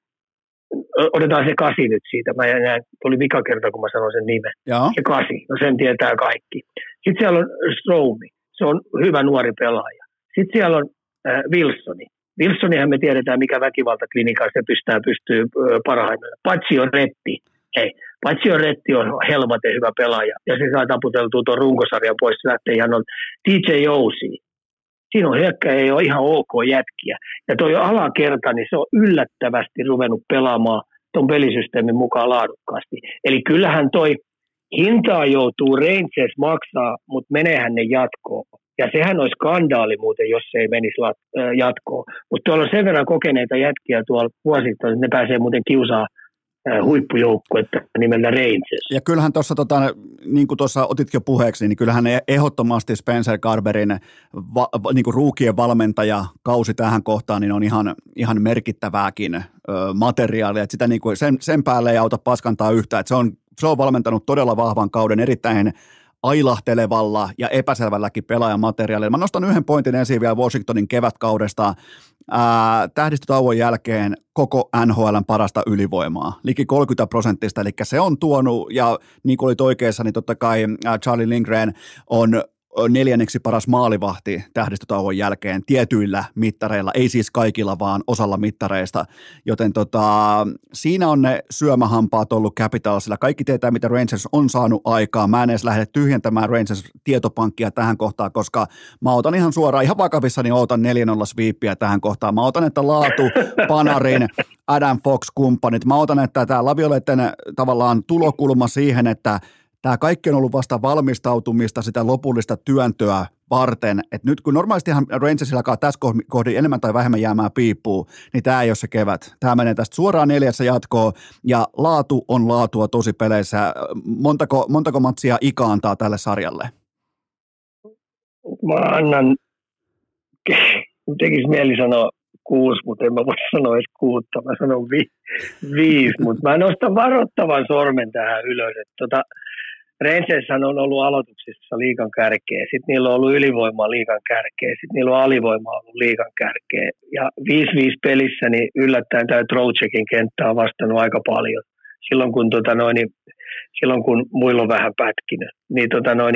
Otetaan se kasi nyt siitä. Mä näin, tuli vika kerta, kun mä sanoin sen nimen. Joo. Se kasi, no sen tietää kaikki. Sitten siellä on Stroumi. Se on hyvä nuori pelaaja. Sitten siellä on äh, Wilsoni. Wilsonihan me tiedetään, mikä väkivaltaklinikassa se pystyy, pystyy äh, parhaimmillaan. Patsio Retti. Ei. Patsio Retti on helvaten hyvä pelaaja. Ja se saa taputeltua tuon runkosarjan pois. Se lähtee ihan on T J Osi. Siinä on hyökkäjä, ei ole ihan ok jätkiä. Ja toi alakerta, niin se on yllättävästi ruvennut pelaamaan ton pelisysteemin mukaan laadukkaasti. Eli kyllähän toi hintaa joutuu Rangers maksaa, mutta meneehän ne jatkoon. Ja sehän olisi skandaali muuten, jos se ei menisi jatkoon. Mutta tuolla on sen verran kokeneita jätkiä tuolla vuosittain, että ne pääsee muuten kiusaa huippujoukkuetta nimeltä Rangers. Ja kyllähän tuossa, tota, niin kuin tuossa otit jo puheeksi, niin kyllähän ehdottomasti Spencer Garberin va, niin kuin ruukien valmentaja kausi tähän kohtaan niin on ihan, ihan merkittävääkin ö, materiaalia. Että sitä niin kuin sen, sen päälle ei auta paskantaa yhtään. Että se on, se on valmentanut todella vahvan kauden erittäin ailahtelevalla ja epäselvälläkin pelaajamateriaalilla. Mä nostan yhden pointin esiin vielä Washingtonin kevätkaudesta. ää, tähdistötauon jälkeen koko N H L:n parasta ylivoimaa, liki kolmekymmentä prosenttista, eli se on tuonut, ja niin kuin olit oikeassa, niin totta kai Charlie Lindgren on neljänneksi paras maalivahti tähdistötauon jälkeen tietyillä mittareilla, ei siis kaikilla, vaan osalla mittareista, joten tota, siinä on ne syömähampaat ollut Capitalsilla. Kaikki tietää, mitä Rangers on saanut aikaa. Mä en edes lähde tyhjentämään Rangers-tietopankkia tähän kohtaan, koska mä otan ihan suoraan, ihan vakavissani otan neljä nolla sweepiä tähän kohtaan. Mä otan, että Laatu, Panarin, Adam Fox-kumppanit, mä otan, että tämä Lavioletten tavallaan tulokulma siihen, että tämä kaikki on ollut vasta valmistautumista, sitä lopullista työntöä varten, että nyt kun normaalistihan Rangersilla alkaa tässä kohdin enemmän tai vähemmän jäämään piippuun, niin tämä ei ole se kevät. Tämä menee tästä suoraan neljässä jatkoon, ja laatu on laatua tosi peleissä. Montako, montako matsia Ika antaa tälle sarjalle? Mä annan, tekisi mieli sanoa kuusi, mutta en mä voi sanoa edes kuutta, mä sanon vi, viisi, mutta mä nostan varoittavan sormen tähän ylös, että tota, Rangershan on ollut aloituksissa liigan kärkeä, sitten niillä on ollut ylivoimaa liigan kärkeä, sitten niillä on alivoimaa ollut liigan kärkeä. Ja viisi viisi pelissä niin yllättäen tämä Trochekin kenttä on vastannut aika paljon. Silloin kun, tota noin, silloin kun muilla on vähän pätkinyt, niin, tota noin,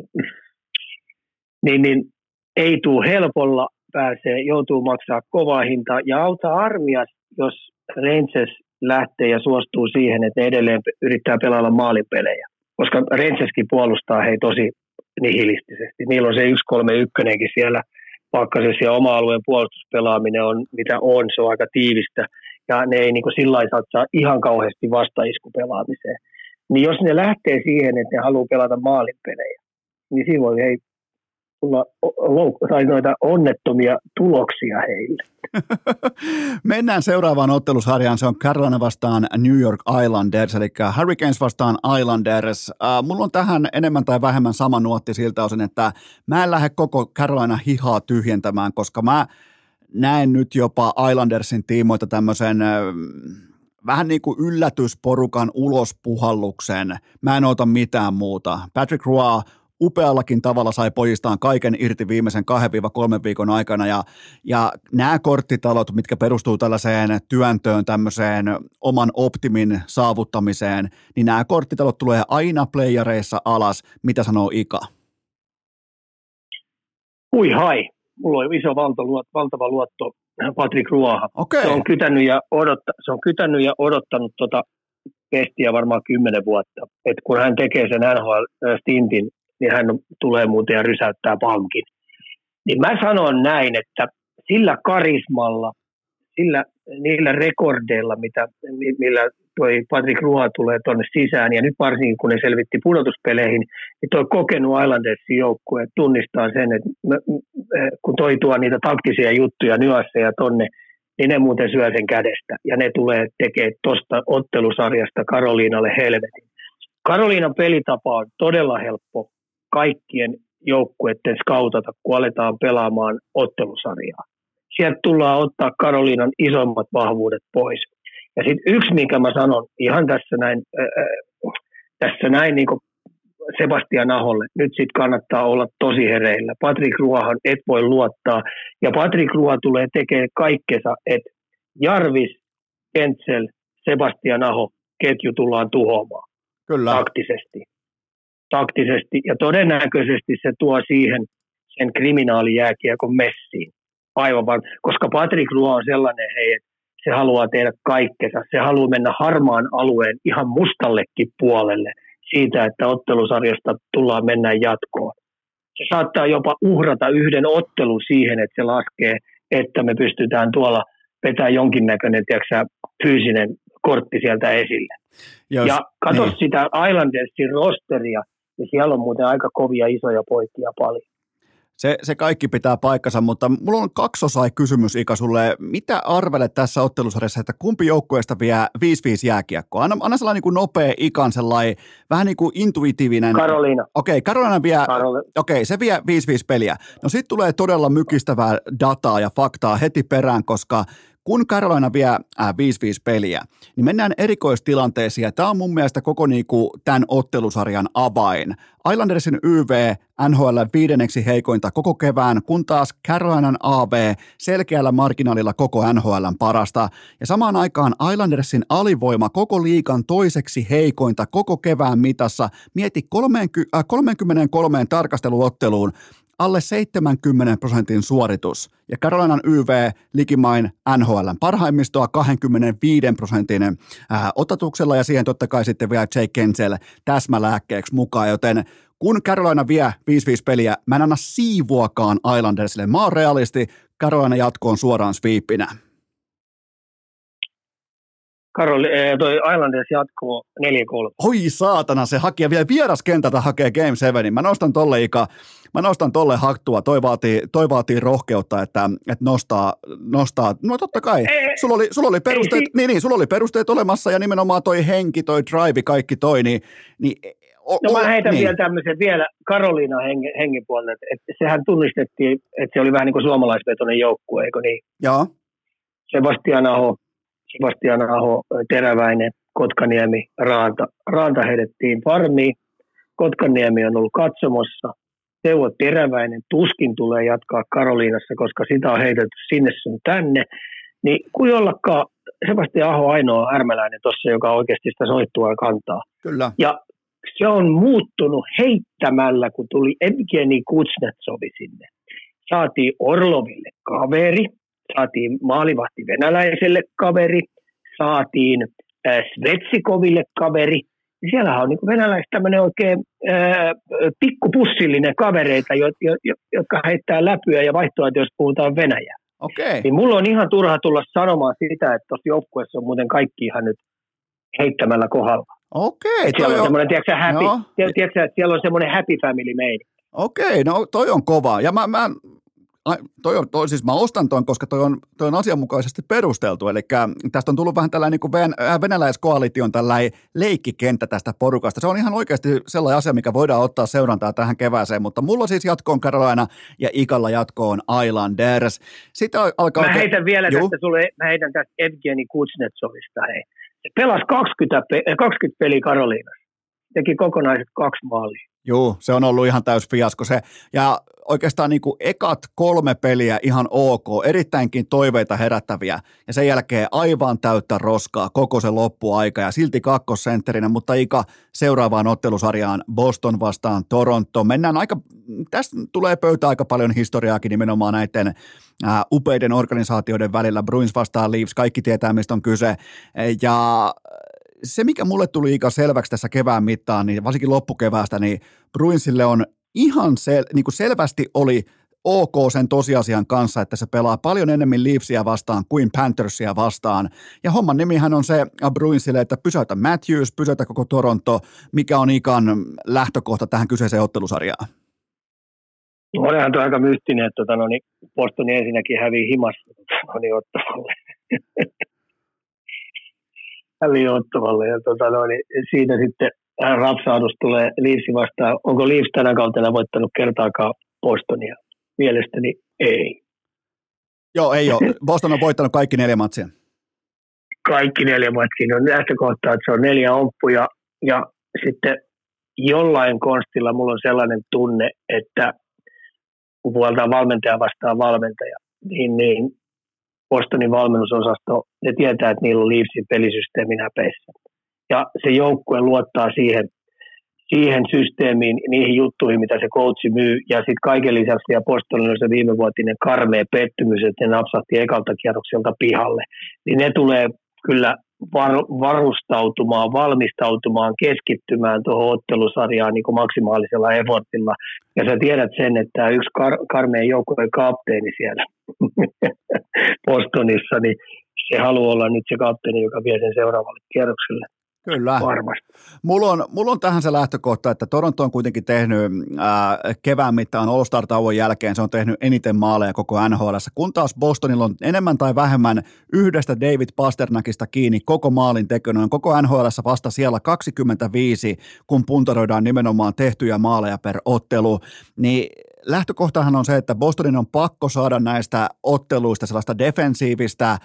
niin, niin ei tule helpolla, pääsee, joutuu maksaa kovaa hintaa ja auta armias, jos Rangers lähtee ja suostuu siihen, että ne edelleen yrittää pelailla maalipelejä. Koska Rangerskin puolustaa hei tosi nihilistisesti. Niillä on se yksi kolme yksi siellä pakkasessa ja oma-alueen puolustuspelaaminen on mitä on, se on aika tiivistä. Ja ne ei niin kuin sillä lailla satsaa ihan kauheasti vastaiskupelaamiseen. Niin jos ne lähtee siihen, että ne haluaa pelata maalinpelejä, niin silloin ei tulla tai noita onnettomia tuloksia heille. Mennään seuraavaan ottelusarjaan. Se on Carolina vastaan New York Islanders, eli Hurricanes vastaan Islanders. Äh, mulla on tähän enemmän tai vähemmän sama nuotti siltä osin, että mä en lähde koko Carolina hihaa tyhjentämään, koska mä näen nyt jopa Islandersin tiimoilta tämmöisen äh, vähän niin kuin yllätysporukan ulospuhalluksen. Mä en ota mitään muuta. Patrick Roy upeallakin tavalla sai pojistaan kaiken irti viimeisen kahden kolmen viikon aikana, ja, ja nämä korttitalot, mitkä perustuu tällaiseen työntöön, tämmöiseen oman optimin saavuttamiseen, niin nämä korttitalot tulee aina playareissa alas. Mitä sanoo Ika? Ui hai, mulla on iso valtava, valtava luotto Patrick Royhan. Okay. Se on kytänyt ja, odotta, se on kytänyt ja odottanut tota pestiä varmaan kymmenen vuotta. Et kun hän tekee sen N H L-stintin, niin hän tulee muuten ja rysäyttää pankin. Niin mä sanon näin, että sillä karismalla, sillä, niillä rekordeilla, mitä, millä toi Patrick Roy tulee tuonne sisään, ja nyt varsinkin kun ne selvitti pudotuspeleihin, niin toi kokenut Islandersin joukkue tunnistaa sen, että kun toi tuo niitä taktisia juttuja, nyansseja tonne, niin ne muuten syö sen kädestä, ja ne tulee tekemään tuosta ottelusarjasta Karoliinalle helvetin. Karoliinan pelitapa on todella helppo kaikkien joukkueiden skautata, kun aletaan pelaamaan ottelusarjaa. Sieltä tullaan ottaa Karoliinan isommat vahvuudet pois. Ja sitten yksi, minkä mä sanon ihan tässä näin, äh, tässä näin niin kuin Sebastian Aholle, nyt sitten kannattaa olla tosi hereillä. Patrick Royhan et voi luottaa, ja Patrick Roy tulee tekemään kaikkensa, että Jarvis, Kentsel, Sebastian Aho, ketju tullaan tuhoamaan. Kyllä. Taktisesti. Taktisesti, ja todennäköisesti se tuo siihen sen kriminaalijääkiekon messiin. Aivan vaan, koska Patrick Roy on sellainen, hei, että se haluaa tehdä kaikkensa. Se haluaa mennä harmaan alueen ihan mustallekin puolelle siitä, että ottelusarjasta tullaan mennä jatkoon. Se saattaa jopa uhrata yhden ottelun siihen, että se laskee, että me pystytään tuolla vetämään jonkinnäköinen, tiedätkö, fyysinen kortti sieltä esille. Jos, ja katso niin. Sitä Islandersin rosteria, niin siellä on muuten aika kovia isoja poikia paljon. Se, se kaikki pitää paikkansa, mutta mulla on kaksosainen kysymys, Ika, sulle. Mitä arvelet tässä ottelusarjassa, että kumpi joukkueesta vie viisi viisi jääkiekkoa? Anna, anna sellainen niin kuin nopea Ikan, sellainen vähän niin kuin intuitiivinen. Karoliina. Okei, okay, Karoliina vie, okei, okay, se vie viisi viisi peliä. No sit tulee todella mykistävää dataa ja faktaa heti perään, koska kun Carolina vie äh, viisi viisi peliä, niin mennään erikoistilanteisiin, ja tämä on mun mielestä koko niinku tämän ottelusarjan avain. Islandersin Y V N H L viidenneksi heikointa koko kevään, kun taas Carolinan A V selkeällä marginaalilla koko N H L:n parasta. Ja samaan aikaan Islandersin alivoima koko liigan toiseksi heikointa koko kevään mitassa. Mieti kolmekymmentäkolme tarkasteluotteluun alle seitsemänkymmentä prosentin suoritus. Ja Carolinan Y V likimain N H L:n parhaimmistoa kaksikymmentäviisi prosentin ää, otatuksella, ja siihen totta kai sitten vielä Jake Gensel täsmälääkkeeksi mukaan, joten kun Carolina vie viisi viisi peliä, mä en anna siivuakaan Islandersille. Mä oon realisti, Carolina jatkoon suoraan sweepinä. Karoli, toi Islanders jatkuu neljä kolme. Oi saatana, se hakee vielä vieraskentältä hakee Game seven. Mä nostan tolle Ika, mä nostan tolle hattua. Toi vaatii, toi vaatii rohkeutta, että, että nostaa, nostaa. No totta kai, ei, sulla oli, sulla oli perusteet, ei, niin, niin, sulla oli perusteet olemassa ja nimenomaan toi henki, toi drive, kaikki toi, niin, niin o, no mä heitän niin. vielä tämmöisen vielä Karoliina hengen, hengen puolelle, että, että sehän tunnistettiin, että se oli vähän niin kuin suomalaisvetoinen joukkue, eikö niin? Joo. Sebastian Aho. Sebastian Aho, Teräväinen, Kotkaniemi, Raanta. Raanta heidettiin farmiin. Kotkaniemi on ollut katsomossa. Teuvo Teräväinen tuskin tulee jatkaa Karoliinassa, koska sitä on heitetty sinne sun tänne. Niin kuin jollakaan Sebastian Aho ainoa ärmäläinen tuossa, joka oikeasti sitä soittua kantaa. Kyllä. Ja se on muuttunut heittämällä, kun tuli Evgeni Kuznetsovi sinne. Saatiin Orloville kaveri. Saatiin maalivahti venäläiselle kaveri, saatiin äh, Svetsikoville kaveri. Ja siellähän on niin kuin venäläiset tämmöinen oikein äh, pikkupussillinen kavereita, jo, jo, jo, jotka heittää läpyä ja vaihtoehtoja, jos puhutaan Venäjää. Okay. Niin mulla on ihan turha tulla sanomaan sitä, että tuossa joukkueessa on muuten kaikki ihan nyt heittämällä kohdalla. Okei. Okay, siellä on semmoinen, tiedätkö, happy, no. tiedätkö, että siellä on semmoinen happy family meini. Okei, okay, no toi on kova. Ja mä... mä... Ai, toi on, toi, siis mä ostan ton, koska toi on, toi on asianmukaisesti perusteltu, eli tästä on tullut vähän tällainen niin kuin ven, äh, venäläiskoalition tällainen leikkikenttä tästä porukasta. Se on ihan oikeasti sellainen asia, mikä voidaan ottaa seurantaa tähän kevääseen, mutta mulla siis jatkoon Carolina ja Ikalla jatkoon Islanders. Sitten alkaa... Mä heitän vielä Juh. tästä sulle, mä heitän tästä Evgeni Kuznetsovista, hei. Se pelasi kaksikymmentä, pe- kaksikymmentä peliä Karoliinassa. Teki kokonaiset kaksi maalia. Joo, se on ollut ihan täys fiasko se. Ja oikeastaan niin kuin ekat kolme peliä ihan ok, erittäinkin toiveita herättäviä. Ja sen jälkeen aivan täyttä roskaa koko se loppuaika ja silti kakkosentterinä, mutta Ika seuraavaan ottelusarjaan Boston vastaan Toronto. Mennään aika, tästä tulee pöytä aika paljon historiaakin nimenomaan näiden ää, upeiden organisaatioiden välillä. Bruins vastaan Leafs, kaikki tietää mistä on kyse. Ja se, mikä mulle tuli Ika selväksi tässä kevään mittaan, niin varsinkin loppukeväästä, niin Bruinsille on ihan sel- niin kuin selvästi oli ok sen tosiasian kanssa, että se pelaa paljon enemmän Leafsia vastaan kuin Panthersia vastaan. Ja homman nimihän on se Bruinsille, että pysäytä Matthews, pysäytä koko Toronto, mikä on Ikan lähtökohta tähän kyseiseen ottelusarjaan. Onhan tuo aika mystinen, että tota, no, niin Boston ensinnäkin hävii himassa no, niin Ottavalle. hävii Ottavalle ja tota, no, niin siitä sitten rapsahdus tulee Leafsin vastaan. Onko Leafs tänä kautena voittanut kertaakaan Bostonia? Mielestäni ei. Joo, ei ole. Boston on voittanut kaikki neljä matsia. Kaikki neljä matsia. On lähtökohtaa, että se on neljä omppuja. Ja sitten jollain konstilla mulla on sellainen tunne, että kun puhutaan valmentaja vastaan valmentaja, niin, niin Bostonin valmennusosasto, ne tietää, että niillä on Leafsin pelisysteemi näpeissä. Ja se joukkue luottaa siihen, siihen systeemiin, niihin juttuihin, mitä se coachi myy. Ja sitten kaiken lisäksi ja Bostonilla on se viimevuotinen karmea pettymys, että ne napsahti ekalta kierrokselta pihalle. Niin ne tulee kyllä var- varustautumaan, valmistautumaan, keskittymään tuohon ottelusarjaan niin kuin maksimaalisella effortilla. Ja sä tiedät sen, että yksi kar- karmeen joukkueen kapteeni siellä Bostonissa, niin se haluaa olla nyt se kapteeni, joka vie sen seuraavalle kierrokselle. Kyllä. Varmasti. Mulla on, mulla on tähän se lähtökohta, että Toronto on kuitenkin tehnyt ää, kevään mittaan All-Star-tauon jälkeen, se on tehnyt eniten maaleja koko N H L:ssä, kun taas Bostonilla on enemmän tai vähemmän yhdestä David Pasternakista kiinni koko maalin tekönä, on koko N H L:ssä vasta siellä kaksikymmentäviisi, kun puntaroidaan nimenomaan tehtyjä maaleja per ottelu, niin lähtökohtahan on se, että Bostonin on pakko saada näistä otteluista sellaista defensiivistä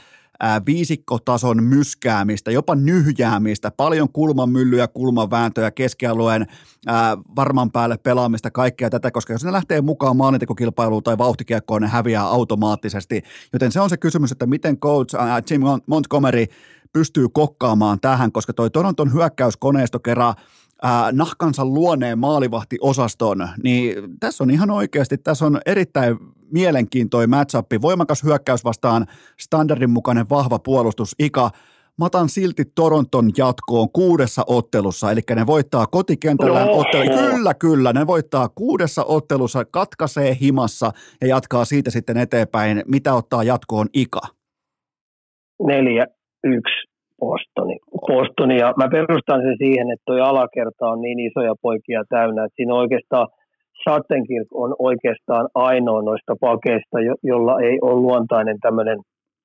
ää, viisikkotason myskäämistä, jopa nyhjäämistä, paljon kulmanmyllyjä, kulmanvääntöjä, keskialueen ää, varman päälle pelaamista, kaikkea tätä, koska jos ne lähtee mukaan maalintekokilpailuun tai vauhtikiekkoon, ne häviää automaattisesti. Joten se on se kysymys, että miten coach ää, Jim Montgomery pystyy kokkaamaan tähän, koska toi Toronton hyökkäyskoneisto kerran Äh, nahkansa luoneen maalivahtiosaston, niin tässä on ihan oikeasti, tässä on erittäin mielenkiintoinen match-up, voimakas hyökkäys vastaan standardin mukainen vahva puolustus. Ika, mä otan silti Toronton jatkoon kuudessa ottelussa, eli ne voittaa kotikentällään Oho. ottelu. Kyllä, kyllä, ne voittaa kuudessa ottelussa, katkaisee himassa ja jatkaa siitä sitten eteenpäin. Mitä ottaa jatkoon Ika? Neljä, yksi. Bostoni. Bostoni, ja mä perustan sen siihen, että toi alakerta on niin isoja poikia täynnä, että siinä oikeastaan Shattenkirk on oikeastaan ainoa noista pakeista, jo- jolla ei ole luontainen tämmöinen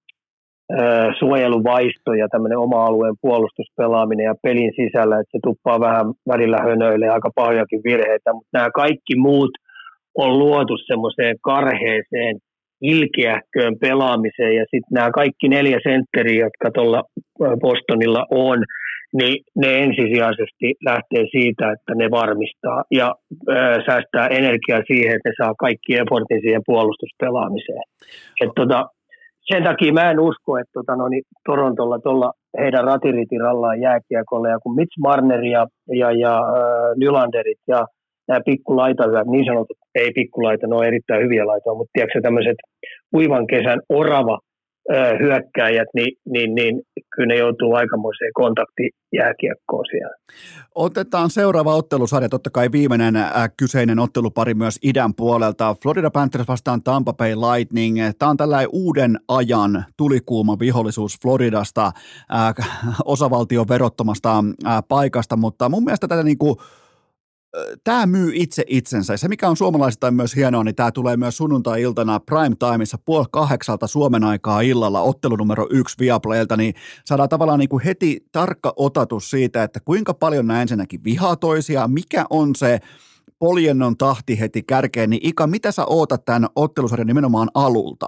äh, suojeluvaisto ja tämmöinen oma alueen puolustuspelaaminen ja pelin sisällä, että se tuppaa vähän välillä hönöille aika pahojakin virheitä, mutta nämä kaikki muut on luotu semmoiseen karheeseen ilkeähköön pelaamiseen, ja sitten nämä kaikki neljä sentteriä, jotka tuolla Bostonilla on, niin ne ensisijaisesti lähtee siitä, että ne varmistaa ja ö, säästää energiaa siihen, että ne saa kaikki effortin siihen puolustuspelaamiseen. Et tota, sen takia mä en usko, että tota, no, niin Torontolla tuolla heidän ratiritirallaan jääkiekolla, ja kun Mitch Marner ja, ja, ja äh, Nylanderit ja nämä pikkulaitahyöt, niin sanotut, ei pikkulaita, ne on erittäin hyviä laitoja, mutta tiedätkö tämmöiset uivan kesän orava ö, hyökkääjät, niin, niin, niin kyllä ne joutuu aikamoiseen kontaktijääkiekkoon siellä. Otetaan seuraava ottelusarja, totta kai viimeinen äh, kyseinen ottelupari myös idän puolelta. Florida Panthers vastaan Tampa Bay Lightning. Tämä on tällainen uuden ajan tulikuuma vihollisuus Floridasta, äh, osavaltion verottomasta äh, paikasta, mutta mun mielestä tätä niinku tämä myy itse itsensä. Se, mikä on suomalaisista myös hienoa, niin tämä tulee myös sunnuntai-iltana prime timeissa puoli kahdeksalta Suomen aikaa illalla, ottelu numero yksi Viaplaylta, niin saadaan tavallaan niin kuin heti tarkka otatus siitä, että kuinka paljon nämä ensinnäkin vihaa toisiaan, mikä on se poljennon tahti heti kärkeen, niin Ika, mitä sä ootat tämän ottelusarjan nimenomaan alulta?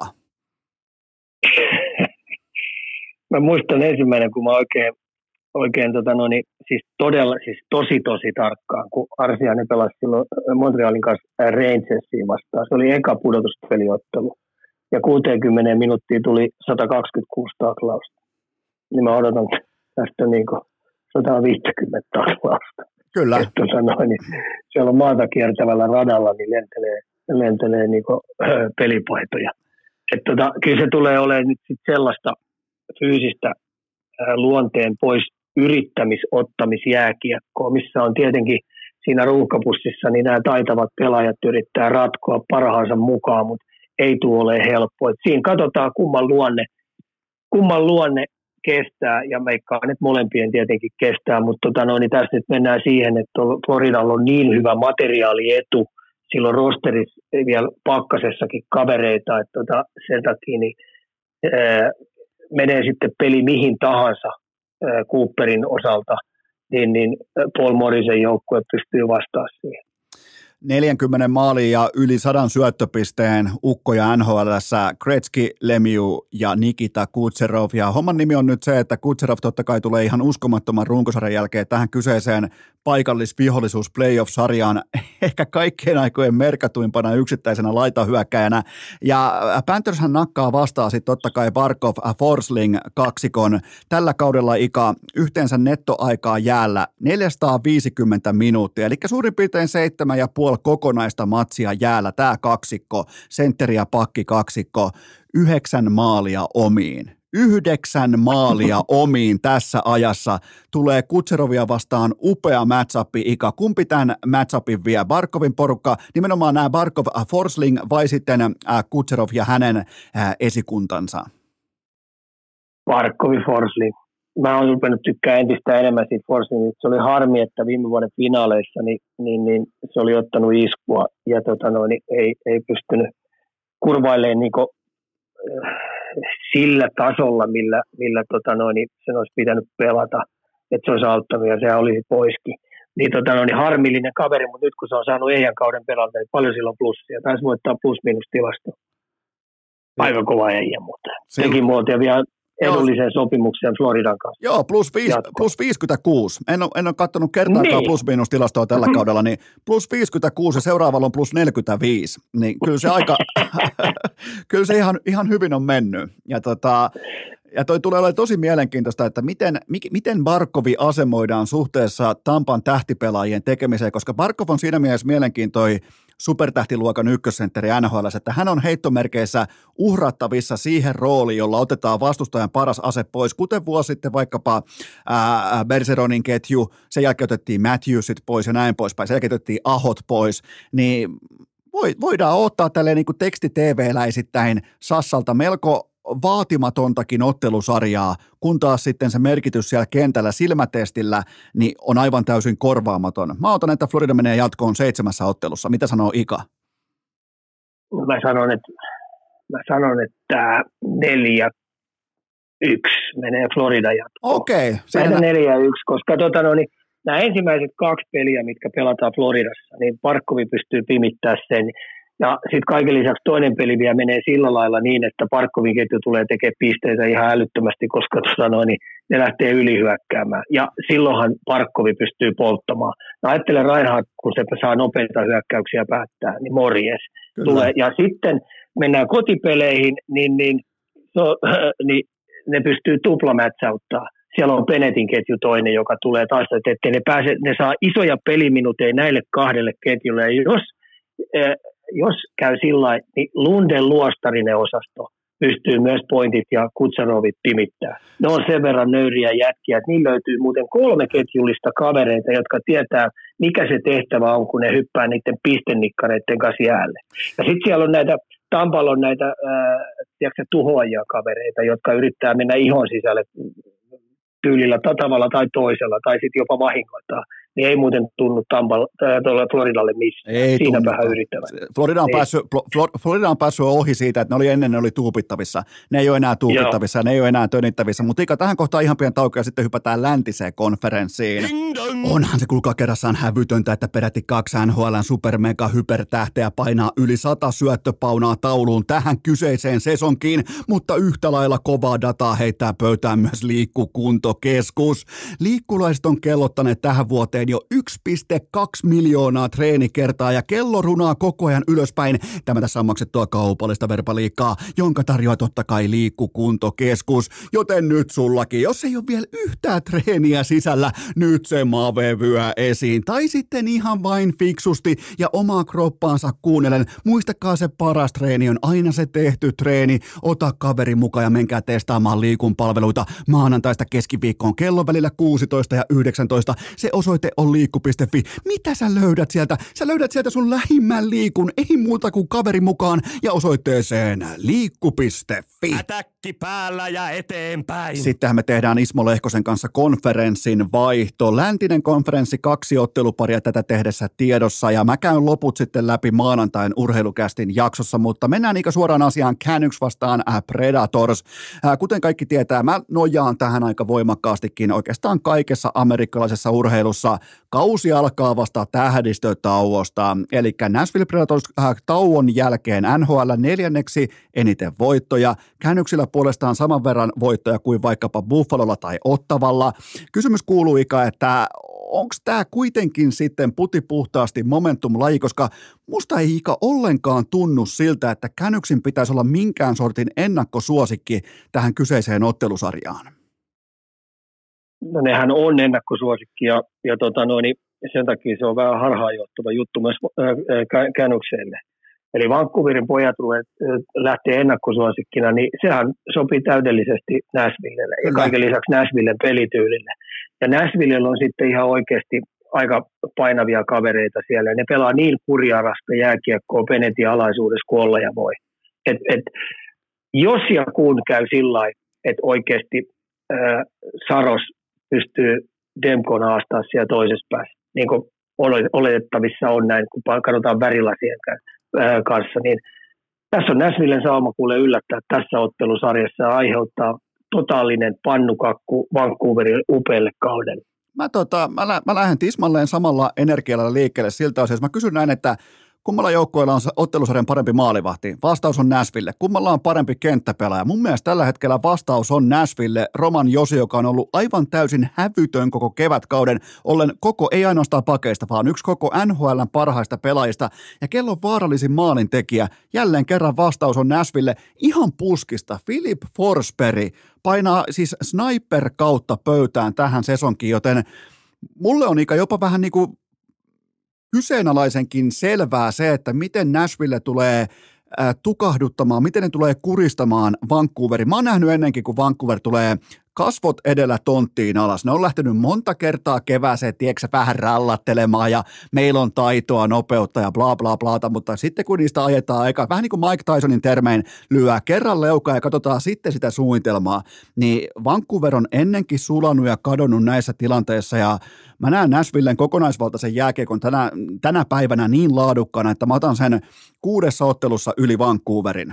Mä muistan ensimmäinen, kun mä oikein Oikein tota, no, niin, siis todella, siis tosi tosi tarkkaan, kun Arsiani pelasi silloin Montrealin kanssa Rangersiin vastaan. Se oli eka pudotuspeliottelu. Ja kuuteenkymmeneen minuuttiin tuli sata kaksikymmentäkuusi taklausta. Niin mä odotan tästä niin kuin sata viisikymmentä taklausta. Kyllä. Et, tota, no, niin, siellä on maata kiertävällä radalla, niin lentelee, lentelee niin kuin, äh, pelipaitoja. Et, tota, kyllä se tulee olemaan nyt sit sellaista fyysistä äh, luonteen pois yrittämis-ottamisjääkiekkoa, missä on tietenkin siinä ruuhkapussissa, niin nämä taitavat pelaajat yrittää ratkoa parhaansa mukaan, mutta ei tule ole helppoa. Et siinä katsotaan, kumman luonne, kumman luonne kestää, ja meikkaan, että molempien tietenkin kestää, mutta tota, no, niin tässä nyt mennään siihen, että Floridalla on niin hyvä materiaalietu, silloin rosterissa vielä pakkasessakin kavereita, että tota, sen takia niin, ää, menee sitten peli mihin tahansa, Cooperin osalta, niin, niin Paul Morrisen joukkue pystyy vastaamaan siihen. neljäkymmentä maalin ja yli sadan syöttöpisteen ukkoja N H L:ssä Gretzky, Lemieux ja Nikita Kucherov. Ja homman nimi on nyt se, että Kucherov totta kai tulee ihan uskomattoman runkosarjan jälkeen tähän kyseiseen paikallisvihollisuus playoff-sarjaan ehkä kaikkien aikojen merkatuimpana yksittäisenä laitahyökkäjänä. Ja Panthershan nakkaa vastaan sitten totta kai Barkov Forsling kaksikon. Tällä kaudella Ika yhteensä nettoaikaa jäällä neljäsataaviisikymmentä minuuttia, eli suurin piirtein seitsemän ja puoli kokonaista matsia jäällä tämä kaksikko, sentteri ja pakki kaksikko, yhdeksän maalia omiin. Yhdeksän maalia omiin tässä ajassa. Tulee Kucherovia vastaan upea match-up, Ika. Kumpi tämän match-upin vie? Barkovin porukka, nimenomaan nämä Barkov Forsling vai sitten Kucherov ja hänen esikuntansa? Barkovi Forsling. Mä oon rupennut tykkää entistä enemmän siitä Forslingista. Se oli harmi, että viime vuoden finaaleissa niin, niin, niin se oli ottanut iskua ja tota noin, ei, ei pystynyt kurvailemaan niin kuin, sillä tasolla, millä, millä tota noin, sen olisi pitänyt pelata, että se olisi auttanut ja se olisi poiskin. Niin, tota noin, harmillinen kaveri, mutta nyt kun se on saanut Eijan kauden pelata, niin paljon sillä on plussia. Taisi voittaa plus-minus tilasto. Aika kova Eija muuten. Sekin muotia vielä edullisen sopimuksen Floridan kanssa. Joo, plus, viis, plus viisikymmentäkuusi. En ole, en ole katsonut kertaakaan niin. plus-miinus-tilastoa tällä kaudella, niin plus viisikymmentäkuusi ja seuraavalla on plus neljäkymmentäviisi. Niin kyllä se aika, kyllä se ihan, ihan hyvin on mennyt. Ja tota... Ja toi tulee olemaan tosi mielenkiintoista, että miten, miten Barkovi asemoidaan suhteessa Tampan tähtipelaajien tekemiseen, koska Barkov on siinä mielessä mielenkiintoinen supertähtiluokan ykkössentteri N H L, että hän on heittomerkeissä uhrattavissa siihen rooliin, jolla otetaan vastustajan paras ase pois, kuten vuosi sitten vaikkapa ää, Bergeronin ketju, sen jälkeen otettiin Matthewsit pois ja näin poispäin, sen jälkeen otettiin Ahot pois, niin voidaan ottaa tälleen niin kuin teksti-T V-läisittäin Sassalta melko vaatimatontakin ottelusarjaa, kun taas sitten se merkitys siellä kentällä silmätestillä niin on aivan täysin korvaamaton. Mä otan, että Florida menee jatkoon seitsemässä ottelussa. Mitä sanoo Ika? Mä sanon, että, mä sanon, että neljä yksi menee Florida jatkoon. Okei. Okay, neljä yksi, koska tota, no, niin, nämä ensimmäiset kaksi peliä, mitkä pelataan Floridassa, niin Barkovi pystyy pimittämään sen. Ja sitten kaiken lisäksi toinen peli vielä menee sillä lailla niin, että Barkovin ketju tulee tekemään pisteitä ihan älyttömästi, koska tuota noin, niin ne lähtee ylihyökkäämään. Ja silloinhan Barkovi pystyy polttamaan. No ajattelen Reinhardt, kun se saa nopeita hyökkäyksiä päättää, niin morjes. Tulee. Ja sitten mennään kotipeleihin, niin, niin, so, niin ne pystyy tuplamätsäyttää. Siellä on Benetin ketju toinen, joka tulee taas, että ne, pääse, ne saa isoja peliminuteja näille kahdelle ketjulle. Ja jos Jos käy sillä niin Lunden luostarinen osasto pystyy myös pointit ja Kutsarovit pimittää. Ne on sen verran nöyriä jätkiä, että niin löytyy muuten kolme ketjullista kavereita, jotka tietää, mikä se tehtävä on, kun ne hyppää niiden pistennikkareiden kanssa jäälle. Ja sitten siellä on näitä, Tampalla on näitä ää, tiedätkö, tuhoajia kavereita, jotka yrittää mennä ihon sisälle tyylillä tavalla tai toisella, tai sitten jopa vahingoittaa. Niin ei muuten tunnu Tampalla, tuolla Floridalle missään. Ei Siinä tunnu. vähän yrittävän. Florida on, päässyt, Florida on päässyt ohi siitä, että ne oli ennen ne oli tuupittavissa. Ne ei ole enää tuupittavissa, Joo. ne ei ole enää tönittävissä. Mutta Ika, tähän kohtaan ihan pian tauko ja sitten hypätään läntiseen konferenssiin. Onhan se kuulkaa kerrassaan hävytöntä, että peräti kaksi N H L:n supermega hypertähteä painaa yli sata syöttöpaunaa tauluun tähän kyseiseen sesonkiin, mutta yhtä lailla kovaa dataa heittää pöytään myös Liikkukuntokeskus. Liikkulaiset on kellottaneet tähän vuoteen jo yksi pilkku kaksi miljoonaa treenikertaa ja kello runaa koko ajan ylöspäin. Tämä tässä on maksettua kaupallista verbaliikkaa, jonka tarjoaa totta kai Liikkukuntokeskus. Joten nyt sullakin, jos ei ole vielä yhtään treeniä sisällä, nyt se mave vyö esiin. Tai sitten ihan vain fiksusti ja omaa kroppaansa kuunnellen. Muistakaa se paras treeni on aina se tehty treeni. Ota kaveri mukaan ja menkää testaamaan Liikun palveluita maanantaista keskiviikkoon kello välillä kuusitoista ja yhdeksäntoista. Se osoite on liikku piste fi. Mitä sä löydät sieltä? Sä löydät sieltä sun lähimmän Liikun, ei muuta kuin kaveri mukaan ja osoitteeseen liikku piste fi. Ätäkki päällä ja eteenpäin. Sittenhän me tehdään Ismo Lehkosen kanssa konferenssin vaihto. Läntinen konferenssi, kaksi otteluparia tätä tehdessä tiedossa ja mä käyn loput sitten läpi maanantain urheilukästin jaksossa, mutta mennään niinkö suoraan asiaan Canucks vastaan Predators. Kuten kaikki tietää, mä nojaan tähän aika voimakkaastikin oikeastaan kaikessa amerikkalaisessa urheilussa. Kausi alkaa vasta tähdistötauosta, eli Nashville Predators äh, tauon jälkeen N H L neljänneksi eniten voittoja. Canucksilla puolestaan saman verran voittoja kuin vaikkapa Buffalolla tai Ottavalla. Kysymys kuuluu, Ika, että onko tämä kuitenkin sitten putipuhtaasti momentum-laji, koska musta ei Ika ollenkaan tunnu siltä, että Canucksin pitäisi olla minkään sortin ennakkosuosikki tähän kyseiseen ottelusarjaan. No nehän on ennakkosuosikki ja, ja tota noin, sen takia se on vähän harhaanjohtava juttu myös Canucksille. Eli Vancouverin pojat lähtee ennakkosuosikkina, niin sehän sopii täydellisesti Nashvillelle ja kaiken lisäksi Nashvillen pelityylille. Ja Nashvillellä on sitten ihan oikeasti aika painavia kavereita siellä. Ne pelaa niin kurjarasta jääkiekkoa Benetin alaisuudessa kuin olla ja voi. Et, et, jos ja kun käy sillä lailla, että oikeasti äh, Saros pystyy Demkon haastaa siellä toisessa päässä, niin kuin oletettavissa on näin, kun katsotaan värilasien kanssa, niin tässä on Nashvillen sauma kuule yllättää tässä ottelusarjassa ja aiheuttaa totaalinen pannukakku Vancouverin upealle kaudelle. Mä, tota, mä, lä- mä lähden tismalleen samalla energialla liikkeelle siltä osin. Mä kysyn näin, että Kummalla joukkueella on ottelusarjan parempi maalivahti? Vastaus on Nashville. Kummalla on parempi kenttäpelaaja? Mun mielestä tällä hetkellä vastaus on Nashville. Roman Josi, joka on ollut aivan täysin hävytön koko kevätkauden, ollen koko, ei ainoastaan pakeista, vaan yksi koko N H L:n parhaista pelaajista. Ja kellon vaarallisin maalintekijä. Jälleen kerran vastaus on Nashville. Ihan puskista. Philip Forsberg painaa siis sniper kautta pöytään tähän sesonkiin, joten mulle on Ika jopa vähän niin kuin kyseenalaisenkin selvää se, että miten Nashville tulee äh, tukahduttamaan, miten ne tulee kuristamaan Vancouverin. Mä oon nähnyt ennenkin, kun Vancouver tulee kasvot edellä tonttiin alas. Ne on lähtenyt monta kertaa kevääseen, tiedätkö, vähän rallattelemaan ja meillä on taitoa, nopeutta ja bla bla blaata, mutta sitten kun niistä ajetaan aika, vähän niin kuin Mike Tysonin termein, lyö kerran leukaa ja katsotaan sitten sitä suunnitelmaa, niin Vancouver on ennenkin sulanut ja kadonnut näissä tilanteissa ja mä näen Nashvillen kokonaisvaltaisen jääkiekon tänä, tänä päivänä niin laadukkaana, että mä otan sen kuudessa ottelussa yli Vancouverin.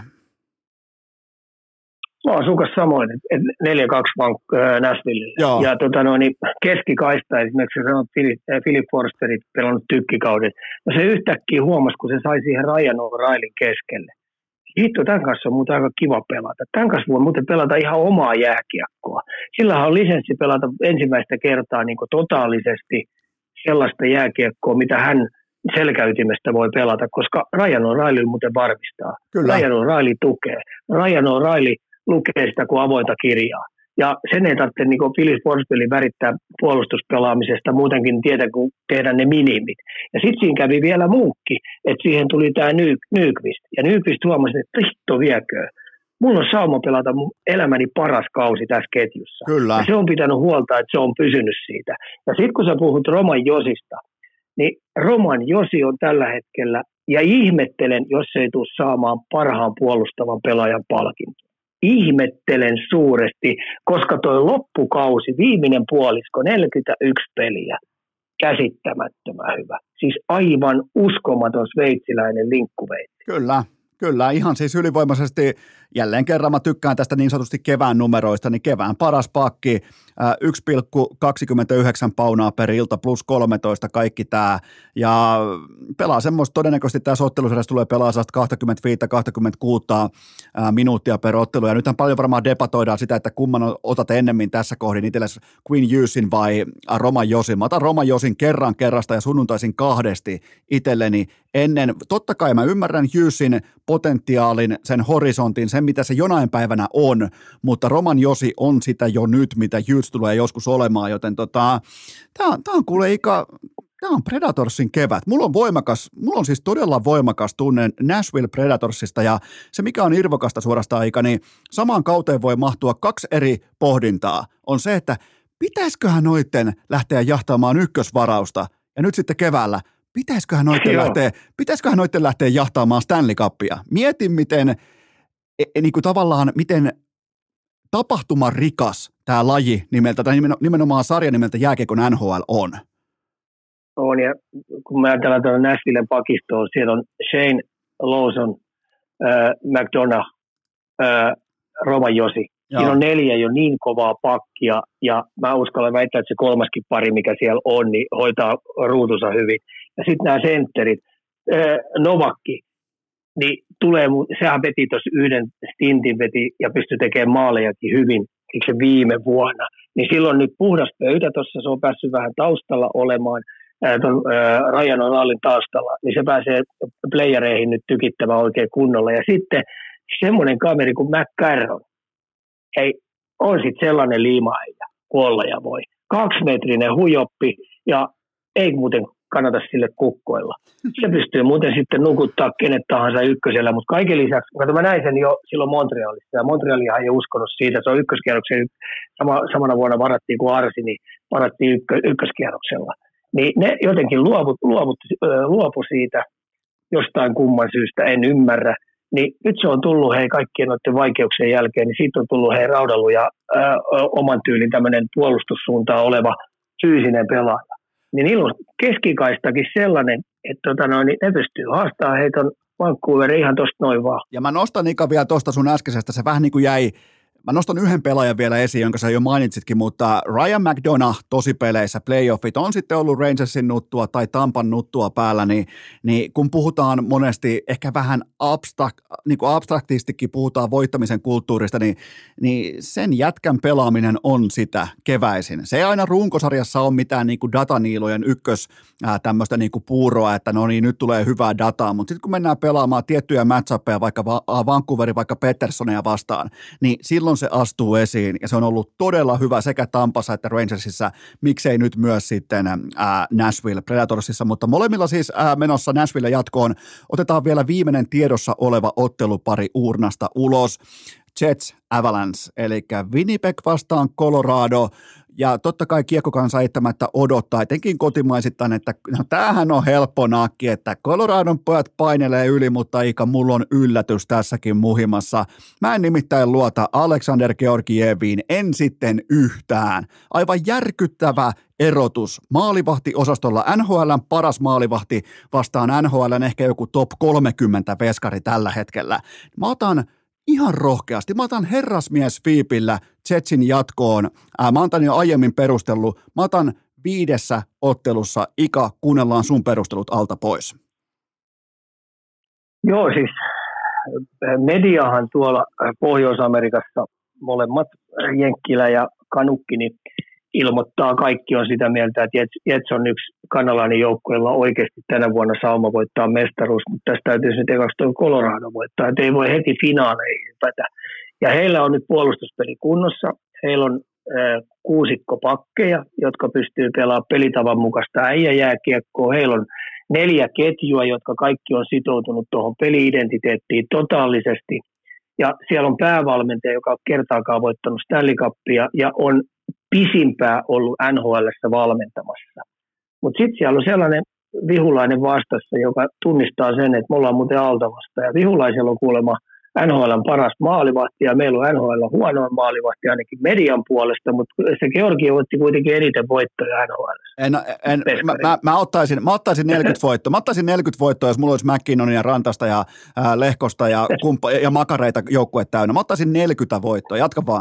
Mä oon sukas samoin, että neljä kaksi äh, Nashvillelle. Ja tota, no, niin keskikaista esimerkiksi sanot Philip, äh, Philip Forsberg pelannut tykkikauden. No se yhtäkkiä huomasi, kun se sai siihen Ryan O'Reillyn keskelle. Hitto, tämän kanssa on muuten aika kiva pelata. Tämän kanssa voi muuten pelata ihan omaa jääkiekkoa. Sillähän on lisenssi pelata ensimmäistä kertaa niin kuin totaalisesti sellaista jääkiekkoa, mitä hän selkäytimestä voi pelata, koska Ryan O'Reilly muuten varmistaa. Kyllä. Ryan O'Reilly tukee. Ryan O'Reilly lukee sitä kuin avointa kirjaa. Ja sen ei tarvitse niin Philip Forsbergin värittää puolustuspelaamisesta muutenkin tietä, kun tehdä ne minimit. Ja sitten siinä kävi vielä muukki, että siihen tuli tämä Nyqvist. Ja Nyqvist huomasi, että hitto vieköön. Mulla on sauma pelata mun elämäni paras kausi tässä ketjussa. Kyllä. Ja se on pitänyt huolta, että se on pysynyt siitä. Ja sitten kun sä puhut Roman Josista, niin Roman Josi on tällä hetkellä, ja ihmettelen, jos ei tule saamaan parhaan puolustavan pelaajan palkintoa. Ihmettelen suuresti, koska toi loppukausi, viimeinen puolisko, neljäkymmentäyksi peliä, käsittämättömän hyvä. Siis aivan uskomaton sveitsiläinen linkkuveitsi. Kyllä, kyllä. Ihan siis ylivoimaisesti, jälleen kerran mä tykkään tästä niin sanotusti kevään numeroista, niin kevään paras pakki, yksi pilkku kaksikymmentäyhdeksän paunaa per ilta plus kolmetoista kaikki tää, ja pelaa semmoista, todennäköisesti tässä ottelusarjassa tulee pelaa kaksikymmentäviisi kaksikymmentäkuusi minuuttia per ottelu, ja nythän paljon varmaan debatoidaan sitä, että kumman otat ennemmin tässä kohdin, itsellesi Quinn Hughesin vai Roman Josin. Mä otan Roman Josin kerran kerrasta ja sunnuntaisin kahdesti itselleni ennen, totta kai mä ymmärrän Hughesin potentiaalin, sen horisontin, sen mitä se jonain päivänä on, mutta Roman Josi on sitä jo nyt, mitä Hughes tulee joskus olemaan, joten tota, tää on, tää on kuule Ika, tää on Predatorsin kevät. Mulla on voimakas, mulla on siis todella voimakas tunne Nashville Predatorsista, ja se mikä on irvokasta suorastaan Ika, niin samaan kauteen voi mahtua kaksi eri pohdintaa. On se, että pitäisiköhän noitten lähteä jahtaamaan ykkösvarausta, ja nyt sitten keväällä, pitäisiköhän noitten lähteä, pitäisiköhän noitten lähteä jahtaamaan Stanley Cupia. Mietin, miten, e, niin kuin tavallaan, miten tapahtumarikas tämä laji nimeltä, tai nimenomaan sarja nimeltä jääkiekon N H L on. On, ja kun me ajatellaan tuolla Nashvillen pakistoa, siellä on Shane Lawson, äh, McDonough, äh, Roman Josi. Joo. Siinä on neljä jo niin kovaa pakkia, ja mä uskallan väittää, että se kolmaskin pari, mikä siellä on, niin hoitaa ruutunsa hyvin. Ja sitten nämä sentterit, äh, Novakki, niin tulee, sehän veti tuossa yhden stintin veti ja pystyi tekemään maalejakin hyvin, eikö se viime vuonna. Niin silloin nyt puhdas pöytä tuossa, se on päässyt vähän taustalla olemaan, ää, ton, ää, Ryan O'Reillyn taustalla, niin se pääsee playereihin nyt tykittämään oikein kunnolla. Ja sitten semmoinen kaveri kuin McCarron, hei, on sitten sellainen liimaäijä, kun olla ja voi. Kaksimetrinen hujoppi, ja ei muuten kannata sille kukkoilla. Se pystyy muuten sitten nukuttaa kenet tahansa ykkösellä, mutta kaiken lisäksi, kato mä näin sen jo silloin Montrealissa, ja Montrealihan ei uskonut siitä, se on ykköskierroksen, sama, samana vuonna varattiin kuin Arsi, niin varattiin ykkö, ykköskierroksella. Niin ne jotenkin luovut, luovut, luopu siitä jostain kumman syystä, en ymmärrä. Niin nyt se on tullut hei kaikkien noiden vaikeuksien jälkeen, niin siitä on tullut hei raudalu ja ää, oman tyylin tämmöinen puolustussuuntaan oleva fyysinen pelaaja. Niin niillä on keskikaistakin sellainen, että tota noin, ne pystyy haastamaan heiton Vancouverin ihan tosta noin vaan. Ja mä nostan Ika vielä tuosta sun äskeisestä, se vähän niin kuin jäi, Mä nostan yhden pelaajan vielä esiin, jonka sä jo mainitsitkin, mutta Ryan McDonough tosipeleissä, playoffit, on sitten ollut Rangersin nuttua tai Tampan nuttua päällä, niin, niin kun puhutaan monesti ehkä vähän abstrakt, niin kuin abstraktistikin puhutaan voittamisen kulttuurista, niin, niin sen jätkän pelaaminen on sitä keväisin. Se ei aina runkosarjassa ole mitään niin kuin dataniilojen ykkös ää, tämmöistä niin kuin puuroa, että no niin, nyt tulee hyvää dataa, mutta sitten kun mennään pelaamaan tiettyjä matchappeja, vaikka Vancouverin, vaikka Petterssonia vastaan, niin silloin se astuu esiin, ja se on ollut todella hyvä sekä Tampassa että Rangersissa, miksei nyt myös sitten ää, Nashville Predatorsissa, mutta molemmilla siis ää, menossa Nashville jatkoon. Otetaan vielä viimeinen tiedossa oleva ottelupari uurnasta ulos. Jets Avalanche, eli Winnipeg vastaan Colorado, ja totta kai kiekkokansa eittämättä odottaa, etenkin kotimaisittain, että no tämähän on helppo nakki, että Coloradon pojat painelee yli, mutta Ika, mulla on yllätys tässäkin muhimassa. Mä en nimittäin luota Alexander Georgieviin, en sitten yhtään. Aivan järkyttävä erotus maalivahtiosastolla, N H L:n paras maalivahti vastaan N H L:n ehkä joku top kolmekymmentä veskari tällä hetkellä. Mä otan ihan rohkeasti. Mä otan herrasmies Fiipillä Jetsin jatkoon. Ää, mä otan jo aiemmin perustellut. Mä otan viidessä ottelussa. Ika, kuunnellaan sun perustelut alta pois. Joo, siis mediahan tuolla Pohjois-Amerikassa molemmat Jenkkilä ja Kanukki niin ilmoittaa, kaikki on sitä mieltä, että Jets on yksi kanalainen joukkue, jolla oikeasti tänä vuonna sauma voittaa mestaruus, mutta tästä täytyisi nyt ekaksi tuo Colorado voittaa, että ei voi heti finaaleihin hypätä. Ja heillä on nyt puolustuspeli kunnossa, heillä on äh, kuusikko pakkeja, jotka pystyy pelaamaan pelitavan mukaista äijäjääkiekkoa, heillä on neljä ketjua, jotka kaikki on sitoutunut tuohon peli-identiteettiin totaalisesti, ja siellä on päävalmentaja, joka on kertaakaan voittanut Stanley Cupia, ja on pisimpää ollut N H L:ssä valmentamassa. Mutta sitten siellä on sellainen vihulainen vastassa, joka tunnistaa sen, että me ollaan muuten altavasta. Ja vihulaisella on kuulemma N H L:n paras maalivahti, ja meillä on N H L:n huonoin maalivahti ainakin median puolesta, mutta se Georgi otti kuitenkin eniten voittoja N H L:ssä. En, en, mä, mä, mä, ottaisin, mä ottaisin neljäkymmentä voittoa. Mä ottaisin neljäkymmentä voittoa, jos mulla olisi McKinnonia, Rantasta ja ää, Lehkosta ja, kumppa, ja makareita joukkue täynnä. Mä ottaisin neljäkymmentä voittoa. Jatka vaan.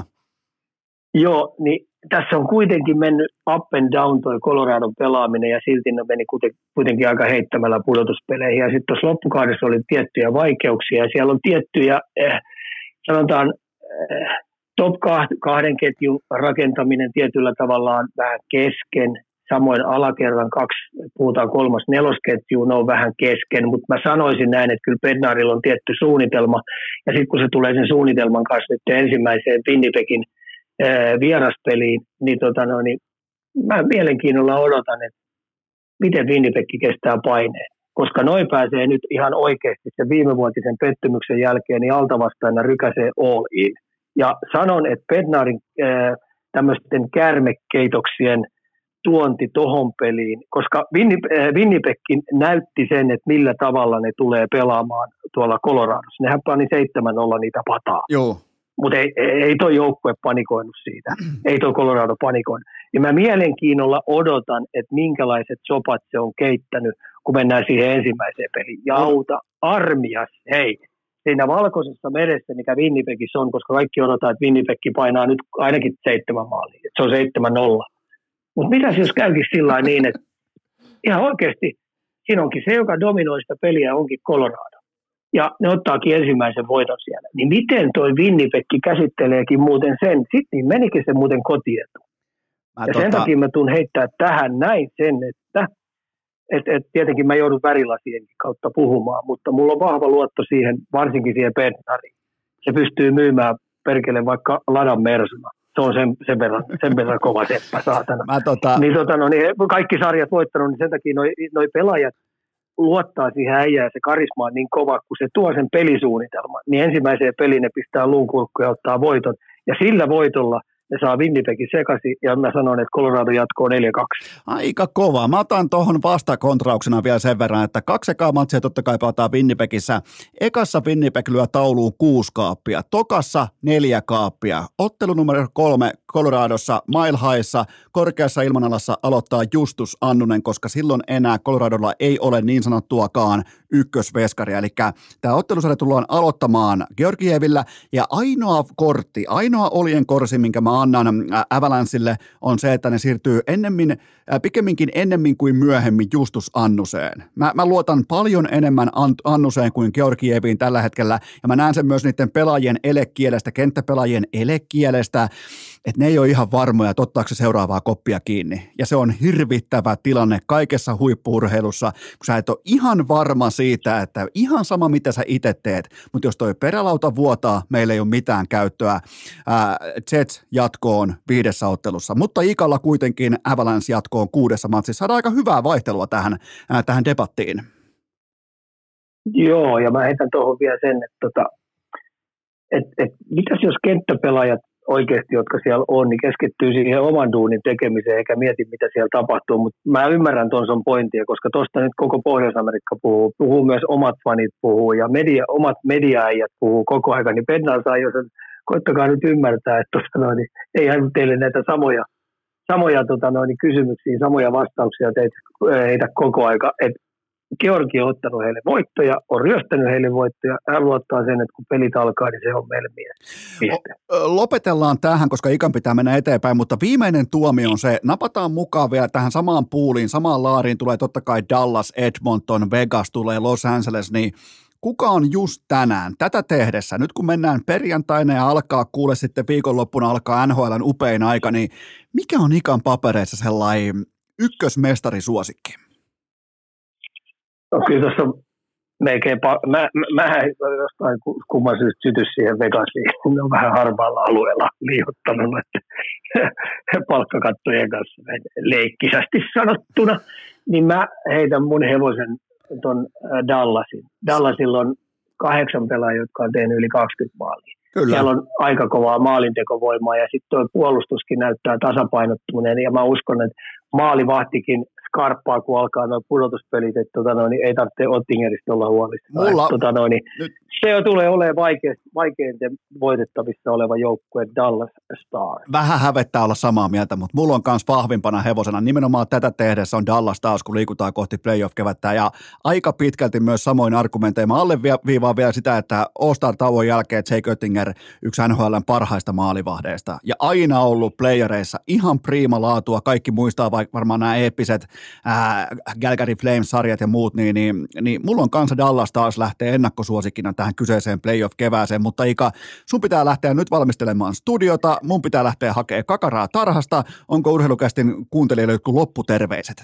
Joo, niin tässä on kuitenkin mennyt up and down toi Coloradon pelaaminen, ja silti ne meni kuitenkin aika heittämällä pudotuspeleihin. Ja sitten tuossa loppukaudessa oli tiettyjä vaikeuksia, ja siellä on tiettyjä, eh, sanotaan, eh, top kahden ketjun rakentaminen tietyllä tavallaan vähän kesken. Samoin alakerran kaksi, puhutaan kolmas nelosketju, ne on vähän kesken, mutta mä sanoisin näin, että kyllä Bednarilla on tietty suunnitelma, ja sitten kun se tulee sen suunnitelman kanssa nyt ensimmäiseen Winnipegin vieraspeliin, niin, tota no, niin mä mielenkiinnolla odotan, että miten Winnipeg kestää paineen. Koska noi pääsee nyt ihan oikeasti sen viimevuotisen pettymyksen jälkeen, niin altavastaina rykäsee all in. Ja sanon, että Bednarin äh, tämmöisten käärmekeitoksien tuonti tohon peliin, koska Winnipegkin näytti sen, että millä tavalla ne tulee pelaamaan tuolla Coloradossa. Nehän pani seitsemän nolla niitä pataa. Joo. Mutta ei, ei toi joukkue panikoinut siitä. Ei toi Colorado panikoinut. Ja mä mielenkiinnolla odotan, että minkälaiset sopat se on keittänyt, kun mennään siihen ensimmäiseen peliin. Jauta, armias, hei. Siinä valkoisessa meressä, mikä Winnipegissä on, koska kaikki odottaa, että Winnipeg painaa nyt ainakin seitsemän maalia. Että se on seitsemän nolla. Mutta mitäs jos käykin sillä niin, että ihan oikeasti siinä onkin se, joka dominoi sitä peliä, onkin Colorado. Ja ne ottaakin ensimmäisen voiton siellä. Niin miten toi Winnipeg käsitteleekin muuten sen? Sitten menikin se muuten kotietu. Mä ja tota... sen takia mä tuun heittää tähän näin sen, että et, et tietenkin mä joudun värilasienkin kautta puhumaan, mutta mulla on vahva luotto siihen, varsinkin siihen Bednariin. Se pystyy myymään perkele vaikka Ladan Mersuna. Se on sen, sen, verran, sen verran kova seppä, saatana. Mä tota... niin, tota, no, niin kaikki sarjat voittanut, niin sen takia noi, noi pelaajat luottaa siihen äijään, se karisma on niin kova, kun se tuo sen pelisuunnitelman, niin ensimmäiseen peliin ne pistää luunkurkku ja ottaa voiton. Ja sillä voitolla ne saa Winnipegin sekaisin, ja mä sanon, että Colorado jatkoo neljä kaksi. Aika kova. Mä otan tuohon vastakontrauksena vielä sen verran, että kaksi ekaa matsia totta kai pelataan Winnipegissä. Ekassa Winnipeg lyö tauluun kuusi kaappia, tokassa neljä kaappia. Ottelu numero kolme Coloradossa, Mile Highissa, korkeassa ilmanalassa aloittaa Justus Annunen, koska silloin enää Coloradolla ei ole niin sanottuakaan ykkösveskari. Eli tämä ottelusarja tullaan aloittamaan Georgievillä, ja ainoa kortti, ainoa oljen korsi, minkä mä annan Avalanchelle, on se, että ne siirtyy ennemmin, äh, pikemminkin ennemmin kuin myöhemmin Justus Annuseen. Mä, mä luotan paljon enemmän Annuseen kuin Georgieviin tällä hetkellä, ja mä näen sen myös niiden pelaajien elekielestä, kenttäpelaajien elekielestä, että ne ei ole ihan varmoja, että ottaako se seuraavaa koppia kiinni. Ja se on hirvittävä tilanne kaikessa huippu-urheilussa, kun sä et ole ihan varma siitä, että ihan sama mitä sä itse teet, mutta jos toi perälauta vuotaa, meillä ei ole mitään käyttöä. Ää, Jets jatkoon viidessä ottelussa, mutta Ikalla kuitenkin Avalanche jatkoon kuudessa matsissa. Saadaan aika hyvää vaihtelua tähän, ää, tähän debattiin. Joo, ja mä heitän tuohon vielä sen, että tota, et, et, mitäs jos kenttäpelaajat oikeasti, jotka siellä on, niin keskittyy siihen oman duunin tekemiseen eikä mieti, mitä siellä tapahtuu, mutta mä ymmärrän tuon sun pointtia, koska tuosta nyt koko Pohjois-Amerikka puhuu, puhuu myös omat fanit puhuu ja media, omat mediaäijät puhuu koko ajan, niin Bednar saa, jos koittakaa nyt ymmärtää, että tuosta noin, niin eihän teille näitä samoja, samoja tota noin, kysymyksiä, samoja vastauksia teitä, heitä koko aika, että Georgi on ottanut heille voittoja, on ryöstänyt heille voittoja. Hän luottaa sen, että kun pelit alkaa, niin se on meille mies. Lopetellaan tähän, koska Ikan pitää mennä eteenpäin, mutta viimeinen tuomio on se, napataan mukaan vielä tähän samaan puuliin, samaan laariin tulee totta kai Dallas, Edmonton, Vegas, tulee Los Angeles, niin kuka on just tänään tätä tehdessä, nyt kun mennään perjantaina ja alkaa, kuule sitten viikonloppuna alkaa N H L:n upein aika, niin mikä on Ikan papereissa sellainen ykkösmestarisuosikki? No kyllä tuossa melkein, pa- mä, mä, mä jostain kumman syystä sytys siihen Vegasiin, ne on vähän harmaalla alueella liihottanut palkkakattojen kanssa leikkisästi sanottuna, niin mä heitän mun hevosen ton Dallasin. Dallasilla on kahdeksan pelaajia, jotka on tehnyt yli kaksikymmentä maalia. Kyllä. Siellä on aika kovaa maalintekovoimaa ja sitten tuo puolustuskin näyttää tasapainottuneen ja mä uskon, että maalivahtikin skarppaa, kun alkaa nuo pudotuspelit, että tota noin, ei tarvitse Ottingerista olla huolissaan. Mulla... Tota noin, nyt... Se tulee olemaan vaikein, vaikeiten voitettavissa oleva joukkue Dallas Stars. Vähän hävettää olla samaa mieltä, mutta mulla on myös vahvimpana hevosena. Nimenomaan tätä tehdessä on Dallas Stars, kun liikutaan kohti playoff-kevättä. Ja aika pitkälti myös samoin argumenteja. Mä alleviivaan vielä sitä, että All-Star-tauon jälkeen Jake Oettinger, yksi N H L:n parhaista maalivahdeista. Ja aina ollut playereissa ihan priima laatua. Kaikki muistaa varmaan nämä eeppiset ää, Calgary Flames-sarjat ja muut. Niin, niin, niin mulla on kanssa Dallas Stars lähtee ennakkosuosikkina tähän kyseiseen playoff-kevääseen, mutta Ika, sun pitää lähteä nyt valmistelemaan studiota, mun pitää lähteä hakemaan kakaraa tarhasta. Onko Urheilukästin kuuntelijoille jotkut lopputerveiset?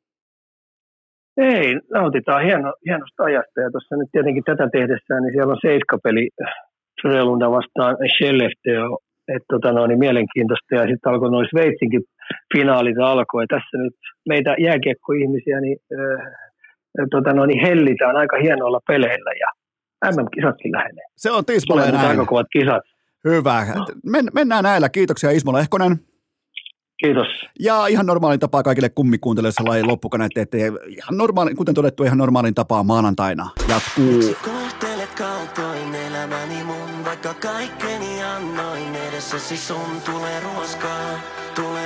Ei, nautitaan hieno, hienosta ajasta ja tuossa nyt tietenkin tätä tehdessään, niin siellä on seiskapeli Frölunda vastaan Skellefteå, että tota no, niin mielenkiintoista ja sitten alkoi noin Sveitsinkin finaalit alkoi. Tässä nyt meitä jääkiekkoihmisiä niin, äh, tota no, niin hellitään aika hienoilla peleillä ja M M-kisatkin lähenee. Se on tismalleen näin. Aika kovat kisat. Hyvä. Men, mennään näillä. Kiitoksia Ismo Lehkonen. Kiitos. Ja ihan normaalin tapaa kaikille kummikuuntelijoille lajin loppukaneet, että ihan normaali, kuten todettu, ihan normaalin tapaa maanantaina jatkuu. Kohtelet kaltoin elämäni mun, vaikka kaikkeni annoin edessäsi sun tulee ruoskaa. Tule